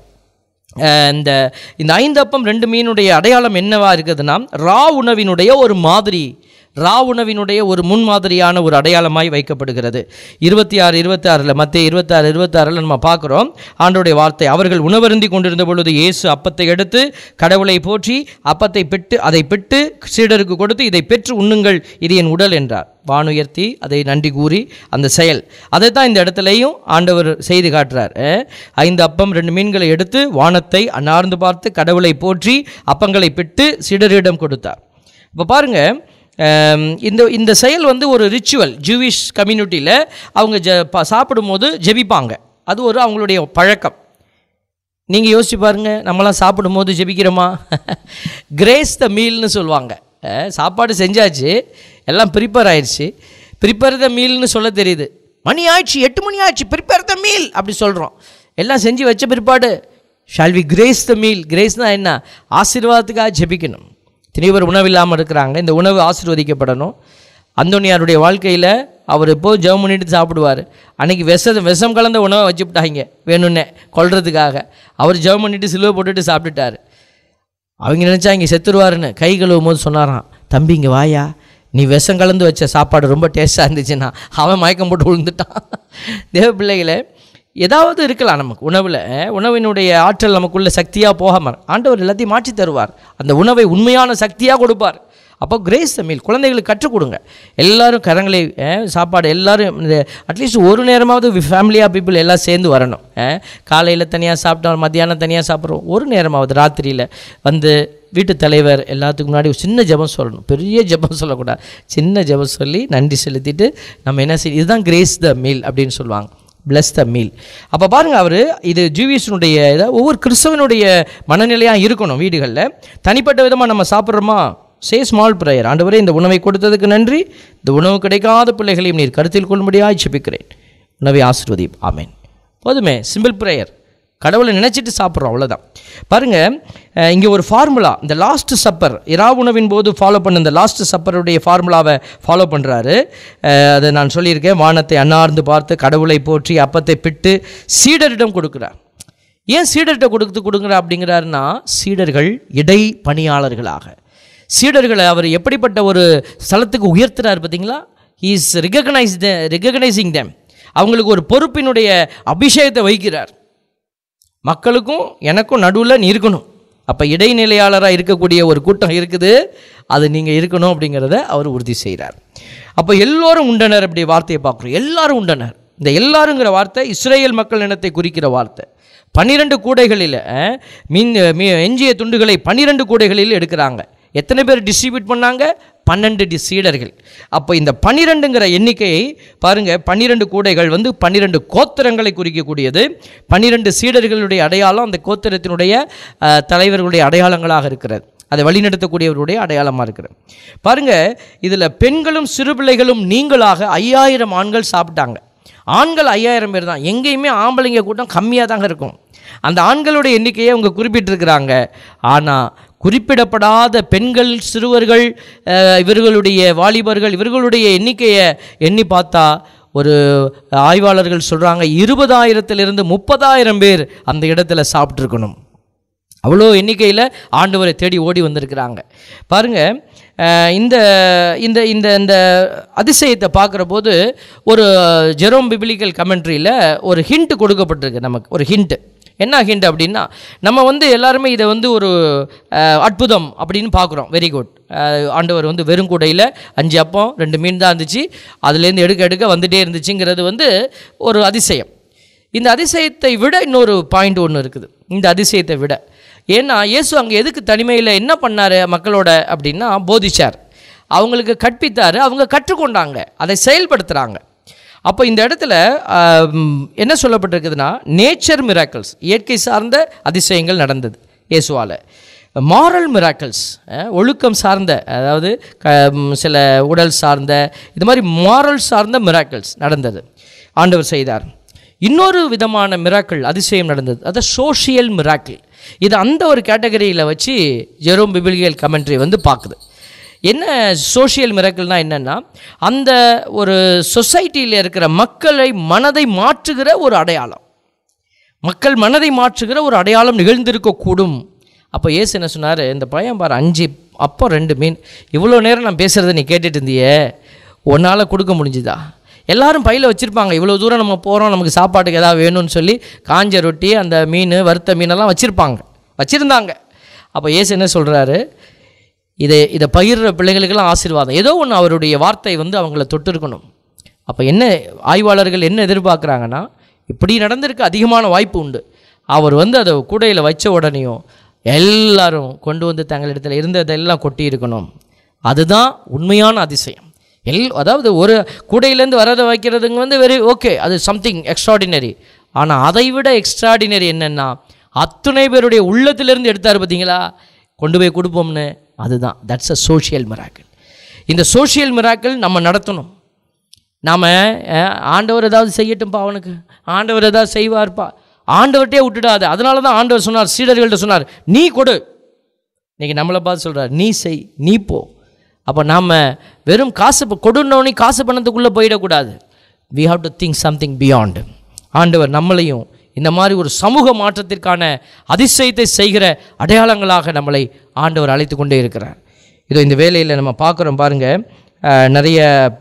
இந்த இந்த ஐந்து அப்பம் ரெண்டு மீனுடைய அடையாளம் என்னவா இருக்குதுன்னா, ரா உணவினுடைய ஒரு மாதிரி, ரா உணவினுடைய ஒரு முன்மாதிரியான ஒரு அடையாளமாய் வைக்கப்படுகிறது. இருபத்தி ஆறு இருபத்தி ஆறில் மத்திய இருபத்தி ஆறு இருபத்தி ஆறில் நம்ம பார்க்குறோம் ஆண்டவருடைய வார்த்தை. அவர்கள் உணவருந்தி கொண்டிருந்த பொழுது இயேசு அப்பத்தை எடுத்து கடவுளை போற்றி அப்பத்தை பெற்று அதை பெற்று சீடருக்கு கொடுத்து, இதை பெற்று உண்ணுங்கள், இது என் உடல் என்றார். வானுயர்த்தி அதை நன்றி கூறி அந்த செயல், அதை தான் இந்த இடத்துலையும் ஆண்டவர் செய்து காட்டுறார். ஐந்து அப்பம் ரெண்டு மீன்களை எடுத்து வானத்தை அன்னார்ந்து பார்த்து கடவுளை போற்றி அப்பங்களை பெற்று சீடரிடம் கொடுத்தார். இப்போ பாருங்கள், இந்த இந்த செயல் வந்து ஒரு ரிச்சுவல். ஜூவிஷ் கம்யூனிட்டியில் அவங்க ஜ சாப்பிடும்போது ஜெபிப்பாங்க. அது ஒரு அவங்களுடைய பழக்கம். நீங்கள் யோசிச்சு பாருங்கள், நம்மளாம் சாப்பிடும்போது ஜெபிக்கிறோமா? கிரேஸ் த மீல்னு சொல்லுவாங்க. சாப்பாடு செஞ்சாச்சு, எல்லாம் ப்ரிப்பேர் ஆயிடுச்சு, ப்ரிப்பேர் த மீல்னு சொல்ல தெரியுது. மணி ஆயிடுச்சு, எட்டு மணி ஆயிடுச்சு, ப்ரிப்பேர் த மீல் அப்படி சொல்கிறோம். எல்லாம் செஞ்சு வச்ச பிற்பாடு shall we grace the meal. கிரேஸ்னால் என்ன? ஆசீர்வாதத்துக்காக ஜெபிக்கணும். இத்தனை பேர் உணவு இல்லாமல் இருக்கிறாங்க, இந்த உணவு ஆசீர்வதிக்கப்படணும். அந்தோனியாருடைய வாழ்க்கையில் அவர் எப்போது ஜெபம் பண்ணிட்டு சாப்பிடுவார். அன்றைக்கி விஷம் விஷம் கலந்த உணவை வச்சுவிட்டாங்க வேணும்னே கொல்றதுக்காக. அவர் ஜெபம் பண்ணிட்டு சிலுவை போட்டுட்டு சாப்பிட்டுட்டார். அவங்க நினச்சா இங்கே செத்துருவாருன்னு. கை கழுவும் போது சொன்னாராம், தம்பி இங்கே வாயா, நீ விஷம் கலந்து வச்ச சாப்பாடு ரொம்ப டேஸ்ட்டாக இருந்துச்சுன்னா. அவன் மயக்கம் போட்டு விழுந்துட்டான். தேவ பிள்ளைகளை, ஏதாவது இருக்கலாம் நமக்கு உணவில், உணவினுடைய ஆற்றல் நமக்குள்ள சக்தியாக போகாமல் ஆண்டவர் எல்லாத்தையும் மாற்றி தருவார். அந்த உணவை உண்மையான சக்தியாக கொடுப்பார். அப்போ கிரேஸ் மீல் குழந்தைகளுக்கு கற்றுக் கொடுங்க. எல்லோரும் கரங்களை சாப்பாடு எல்லோரும் இந்த அட்லீஸ்ட் ஒரு நேரமாவது ஃபேமிலியாக பீப்புள் எல்லாம் சேர்ந்து வரணும். காலையில் தனியாக சாப்பிட்டோம், மத்தியானம் தனியாக சாப்பிட்றோம், ஒரு நேரமாவது ராத்திரியில் வந்து வீட்டு தலைவர் எல்லாத்துக்கு முன்னாடி ஒரு சின்ன ஜெபம் சொல்லணும். பெரிய ஜெபம் சொல்லக்கூடாது, சின்ன ஜெபம் சொல்லி நன்றி செலுத்திட்டு நம்ம என்ன செய்ய, இதுதான் கிரேஸ் த மீல் அப்படின்னு சொல்லுவாங்க. Bless the meal. அப்போ பாருங்கள், அவர் இது ஜூவியஸினுடைய இதை ஒவ்வொரு கிறிஸ்தவனுடைய மனநிலையாக இருக்கணும். வீடுகளில் தனிப்பட்ட விதமாக நம்ம சாப்பிட்றோமா, சே ஸ்மால் ப்ரேயர். ஆண்டவரே, இந்த உணவை கொடுத்ததுக்கு நன்றி, இந்த உணவு கிடைக்காத பிள்ளைகளையும் நீர் கருத்தில் கொள்ளும்படியாக ஜெபிக்கிறேன், உணவை ஆசீர்வதியும், ஆமேன். போதுமே, சிம்பிள் ப்ரேயர். கடவுளை நினச்சிட்டு சாப்பிட்றோம், அவ்வளோதான். பாருங்கள், இங்கே ஒரு ஃபார்முலா, இந்த லாஸ்ட் சப்பர், இரா உணவின் போது ஃபாலோ பண்ண இந்த லாஸ்ட் சப்பருடைய ஃபார்முலாவை ஃபாலோ பண்ணுறாரு. அதை நான் சொல்லியிருக்கேன். வானத்தை அன்னார்ந்து பார்த்து கடவுளை போற்றி அப்பத்தை பிட்டு சீடரிடம் கொடுக்குறார். ஏன் சீடர்கிட்ட கொடுத்து கொடுக்குறா அப்படிங்கிறாருன்னா, சீடர்கள் இடை பணியாளர்களாக, சீடர்களை அவர் எப்படிப்பட்ட ஒரு ஸ்தலத்துக்கு உயர்த்துறார் பார்த்தீங்களா? He is recognize the recognizing them. அவங்களுக்கு ஒரு பொறுப்பினுடைய அபிஷேகத்தை வைக்கிறார். மக்களுக்கும் எனக்கும் நடுவில் நீ இருக்கணும். அப்போ இடைநிலையாளராக இருக்கக்கூடிய ஒரு கூட்டம் இருக்குது, அது நீங்கள் இருக்கணும் அப்படிங்கிறத அவர் உறுதி செய்கிறார். அப்போ எல்லோரும் உண்டனர் அப்படி வார்த்தையை பார்க்குறோம். எல்லாரும் உண்டனர். இந்த எல்லாருங்கிற வார்த்தை இஸ்ரேல் மக்கள் இனத்தை குறிக்கிற வார்த்தை. பன்னிரெண்டு கூடைகளில் மீன் எஞ்சிய துண்டுகளை பன்னிரெண்டு கூடைகளில் எடுக்கிறாங்க. எத்தனை பேர் டிஸ்ட்ரிபியூட் பண்ணாங்க? பன்னெண்டு டி சீடர்கள். அப்போ இந்த பன்னிரெண்டுங்கிற எண்ணிக்கையை பாருங்கள், பன்னிரெண்டு கூடைகள் வந்து பன்னிரெண்டு கோத்திரங்களை குறிக்கக்கூடியது. பன்னிரெண்டு சீடர்களுடைய அடையாளம் அந்த கோத்திரத்தினுடைய தலைவர்களுடைய அடையாளங்களாக இருக்கிறது. அதை வழிநடத்தக்கூடியவருடைய அடையாளமாக இருக்கிறது. பாருங்கள், இதில் பெண்களும் சிறு பிள்ளைகளும் நீங்களாக ஐயாயிரம் ஆண்கள் சாப்பிட்டாங்க. ஆண்கள் ஐயாயிரம் பேர் தான். எங்கேயுமே ஆம்பளைங்க கூட்டம் கம்மியாக தாங்க இருக்கும். அந்த ஆண்களுடைய எண்ணிக்கையை அவங்க குறிப்பிட்டிருக்கிறாங்க. ஆனால் குறிப்பிடப்படாத பெண்கள், சிறுவர்கள், இவர்களுடைய வாலிபர்கள், இவர்களுடைய எண்ணிக்கையை எண்ணி பார்த்தா ஒரு ஆய்வாளர்கள் சொல்கிறாங்க, இருபதாயிரத்திலிருந்து முப்பதாயிரம் பேர் அந்த இடத்துல சாப்பிட்ருக்கணும். அவ்வளோ எண்ணிக்கையில் ஆண்டவரை தேடி ஓடி வந்திருக்கிறாங்க. பாருங்கள், இந்த இந்த இந்த இந்த அதிசயத்தை பார்க்குற போது ஒரு ஜெரோம் பிபிலிக்கல் கமெண்ட்ரியில் ஒரு ஹிண்ட் கொடுக்கப்பட்டிருக்கு நமக்கு. ஒரு ஹிண்ட்டு என்ன ஹிண்ட் அப்படின்னா, நம்ம வந்து எல்லாருமே இதை வந்து ஒரு அற்புதம் அப்படின்னு பார்க்குறோம். Very good. ஆண்டவர் வந்து வெறுங்கூடையில் அஞ்சு அப்பம் ரெண்டு மீன் தான் இருந்துச்சு, அதுலேருந்து எடுக்க எடுக்க வந்துகிட்டே இருந்துச்சுங்கிறது வந்து ஒரு அதிசயம். இந்த அதிசயத்தை விட இன்னொரு பாயிண்ட் ஒன்று இருக்குது. இந்த அதிசயத்தை விட, ஏன்னா இயேசு அங்கே எதுக்கு தனிமையில் என்ன பண்ணார் மக்களோட அப்படின்னா, போதிச்சார், அவங்களுக்கு கற்பித்தார், அவங்க கற்றுக்கொண்டாங்க, அதை செயல்படுத்துகிறாங்க. அப்போ இந்த இடத்துல என்ன சொல்லப்பட்டிருக்குதுன்னா, நேச்சர் மிராக்கிள்ஸ், இயற்கை சார்ந்த அதிசயங்கள் நடந்தது இயேசுவால். மாரல் மிராக்கிள்ஸ், ஒழுக்கம் சார்ந்த, அதாவது க சில உடல் சார்ந்த, இது மாதிரி மாரல் சார்ந்த மிராக்கிள்ஸ் நடந்தது, ஆண்டவர் செய்தார். இன்னொரு விதமான மிராக்கிள் அதிசயம் நடந்தது, அது சோஷியல் மிராக்கிள். இது அந்த ஒரு கேட்டகரியில் வச்சு ஜெரோம் பிபிலிக்கல் கமெண்ட்ரி வந்து பார்க்குது. என்ன சோஷியல் மிராக்கிள்னால் என்னென்னா, அந்த ஒரு சொசைட்டியில் இருக்கிற மக்களை மனதை மாற்றுகிற ஒரு அடையாளம், மக்கள் மனதை மாற்றுகிற ஒரு அடையாளம் நிகழ்ந்திருக்கக்கூடும். அப்போ இயேசு என்ன சொன்னார், இந்த பையன் பாரு, அஞ்சு அப்போ ரெண்டு மீன், இவ்வளோ நேரம் நான் பேசுகிறத நீ கேட்டுட்டு இருந்தியே, உன்னால் கொடுக்க முடிஞ்சுதா? எல்லாரும் பையில் வச்சுருப்பாங்க, இவ்வளோ தூரம் நம்ம போகிறோம், நமக்கு சாப்பாட்டுக்கு எதாவது வேணும்னு சொல்லி காஞ்ச ரொட்டி, அந்த மீன், வறுத்த மீனெல்லாம் வச்சுருப்பாங்க, வச்சுருந்தாங்க. அப்போ இயேசு என்ன சொல்கிறாரு, இதை இதை பகிர்ற பிள்ளைகளுக்கெல்லாம் ஆசீர்வாதம், ஏதோ ஒன்று அவருடைய வார்த்தை வந்து அவங்கள தொட்டு இருக்கணும். அப்போ என்ன ஆய்வாளர்கள் என்ன எதிர்பார்க்குறாங்கன்னா, இப்படி நடந்திருக்கு, அதிகமான வாய்ப்பு உண்டு. அவர் வந்து அதை கூடையில் வச்ச உடனேயும் எல்லாரும் கொண்டு வந்து தங்களிடத்தில் இருந்ததெல்லாம் கொட்டி இருக்கணும். அதுதான் உண்மையான அதிசயம். எல் அதாவது ஒரு கூடையிலேருந்து வரதை வைக்கிறதுங்க வந்து வெரி ஓகே, அது சம்திங் எக்ஸ்ட்ராடினரி. ஆனால் அதை விட எக்ஸ்ட்ராடினரி என்னென்னா, அத்துணை பேருடைய உள்ளத்திலேருந்து எடுத்தார் பார்த்தீங்களா, கொண்டு போய் கொடுப்போம்னு. அதுதான், தட்ஸ் அ சோஷியல் மிராக்கிள். இந்த சோஷியல் மிராக்கிள் நம்ம நடத்தணும். நாம் ஆண்டவர் ஏதாவது செய்யட்டும்ப்பா, அவனுக்கு ஆண்டவர் ஏதாவது செய்வார்ப்பா, ஆண்டவர்கிட்டே விட்டுடாது. அதனால தான் ஆண்டவர் சொன்னார், சீடர்கள்ட்ட சொன்னார், நீ கொடு. இன்றைக்கி நம்மளை பார்த்து சொல்கிறார், நீ செய், நீ போ. அப்போ நாம் வெறும் காசு கொடுனோடனே காசு பணத்துக்குள்ளே போயிடக்கூடாது. We have to think something beyond. ஆண்டவர் நம்மளையும் இந்த மாதிரி ஒரு சமூக மாற்றத்திற்கான அதிசயத்தை செய்கிற அடையாளங்களாக நம்மளை ஆண்டவர் அழைத்து கொண்டே இருக்கிறார். இதோ இந்த வேலையில் நம்ம பார்க்குறோம் பாருங்கள், நிறைய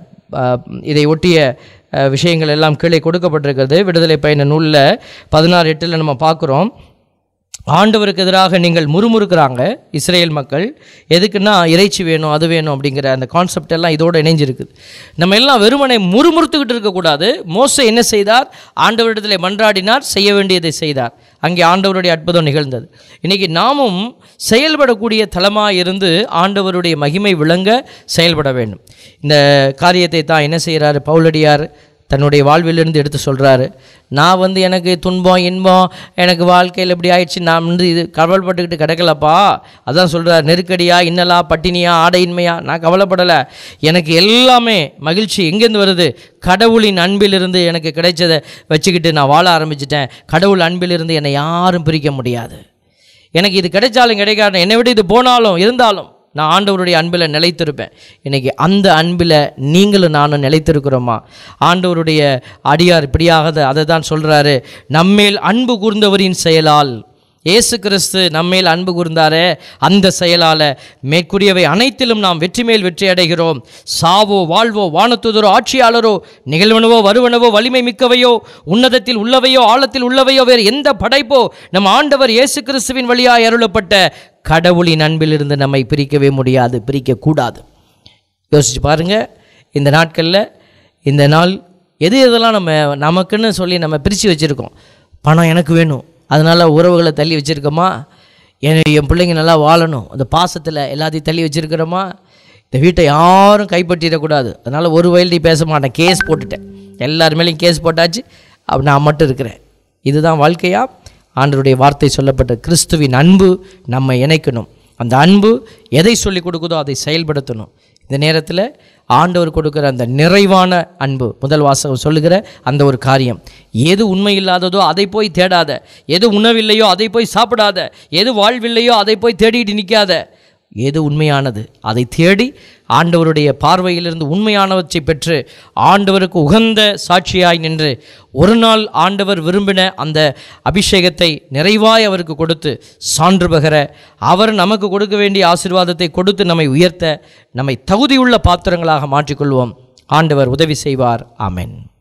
இதை ஒட்டிய விஷயங்கள் எல்லாம் கீழே கொடுக்கப்பட்டிருக்கிறது. விடுதலை பயண நூலில் பதினாறு எட்டில் நம்ம பார்க்குறோம், ஆண்டவருக்கு எதிராக நீங்கள் முறுமுறுக்கிறாங்க இஸ்ரேல் மக்கள். எதுக்குன்னா இறைச்சி வேணும், அது வேணும் அப்படிங்கிற அந்த கான்செப்ட் எல்லாம் இதோடு இணைஞ்சிருக்குது. நம்ம எல்லாம் வெறுமனை முறுமுறுத்துக்கிட்டு இருக்கக்கூடாது. மோசே என்ன செய்தார், ஆண்டவரிடத்தில் மன்றாடினார், செய்ய வேண்டியதை செய்தார். அங்கே ஆண்டவருடைய அற்புதம் நிகழ்ந்தது. இன்றைக்கி நாமும் செயல்படக்கூடிய தலமாக இருந்து ஆண்டவருடைய மகிமை விளங்க செயல்பட வேண்டும். இந்த காரியத்தை தான் என்ன செய்கிறாரு பவுலடியார் தன்னுடைய வாழ்விலிருந்து எடுத்து சொல்கிறாரு. நான் வந்து எனக்கு துன்பம் இன்பம் எனக்கு வாழ்க்கையில் எப்படி ஆயிடுச்சு, நான் வந்து இது கவலைப்பட்டுக்கிட்டு கிடக்கலப்பா. அதான் சொல்கிறார், நெருக்கடியா இன்னலா பட்டினியா ஆடையின்மையா நான் கவலைப்படலை. எனக்கு எல்லாமே மகிழ்ச்சி எங்கேருந்து வருது, கடவுளின் அன்பிலிருந்து எனக்கு கிடைச்சதை வச்சுக்கிட்டு நான் வாழ ஆரம்பிச்சிட்டேன். கடவுள் அன்பிலிருந்து என்னை யாரும் பிரிக்க முடியாது. எனக்கு இது கிடைச்சாலும் கிடைக்காது, என்னை விட்டு இது போனாலும் இருந்தாலும் நான் ஆண்டவருடைய அன்பில் நிலைத்திருப்பேன். இன்றைக்கி அந்த அன்பில் நீங்களும் நானும் நிலைத்திருக்கிறோமா? ஆண்டவருடைய அடியார் இப்படியாகது அதை தான் சொல்கிறாரு, நம்மேல் அன்பு கூர்ந்தவரின் செயலால். இயேசு கிறிஸ்து நம்மேல் அன்பு கூர்ந்தாரே, அந்த செயலால் மேற்கூறியவை அனைத்திலும் நாம் வெற்றி மேல் வெற்றி அடைகிறோம். சாவோ வாழ்வோ வானத்துதரோ ஆட்சியாளரோ நிகழ்வனவோ வருவனவோ வலிமை மிக்கவையோ உன்னதத்தில் உள்ளவையோ ஆழத்தில் உள்ளவையோ வேறு எந்த படைப்போ நம் ஆண்டவர் இயேசு கிறிஸ்துவின் வழியாய் அருளப்பட்ட கடவுளின் அன்பிலிருந்து நம்மை பிரிக்கவே முடியாது, பிரிக்கக்கூடாது. யோசிச்சு பாருங்கள், இந்த நாட்களில் இந்த நாள் எது எதெல்லாம் நம்ம நமக்குன்னு சொல்லி நம்ம பிரித்து வச்சுருக்கோம். பணம் எனக்கு வேணும், அதனால் உறவுகளை தள்ளி வச்சுருக்கோமா? என் என் பிள்ளைங்க நல்லா வாழணும், அந்த பாசத்தில் எல்லாத்தையும் தள்ளி வச்சுருக்கிறோமா? இந்த வீட்டை யாரும் கைப்பற்றிடக்கூடாது, அதனால் ஒரு வயல்டி பேச மாட்டேன், கேஸ் போட்டுட்டேன், எல்லார் மேலேயும் கேஸ் போட்டாச்சு, அப்படி நான் மட்டும் இருக்கிறேன். இதுதான் வாழ்க்கையா? ஆண்டவருடைய வார்த்தை சொல்லப்பட்ட கிறிஸ்துவின் அன்பு நம்மை இணைக்கணும். அந்த அன்பு எதை சொல்லி கொடுக்குதோ அதை செயல்படுத்தணும். இந்த நேரத்தில் ஆண்டவர் கொடுக்குற அந்த நிறைவான அன்பு, முதல் வாசகம் சொல்லுகிற அந்த ஒரு காரியம், எது உண்மை இல்லாததோ அதை போய் தேடாத, எது உணவில்லையோ அதை போய் சாப்பிடாத, எது வாழ்வில்லையோ அதை போய் தேடிட்டு நிற்காத, எது உண்மையானது அதை தேடி ஆண்டவருடைய பார்வையிலிருந்து உண்மையானவற்றை பெற்று ஆண்டவருக்கு உகந்த சாட்சியாய் நின்று ஒரு நாள் ஆண்டவர் விரும்பின அந்த அபிஷேகத்தை நிறைவாய் அவருக்கு கொடுத்து சான்று பகர அவர் நமக்கு கொடுக்க வேண்டிய ஆசீர்வாதத்தை கொடுத்து நம்மை உயர்த்த நம்மை தகுதியுள்ள பாத்திரங்களாக மாற்றிக்கொள்வோம். ஆண்டவர் உதவி செய்வார். ஆமென்.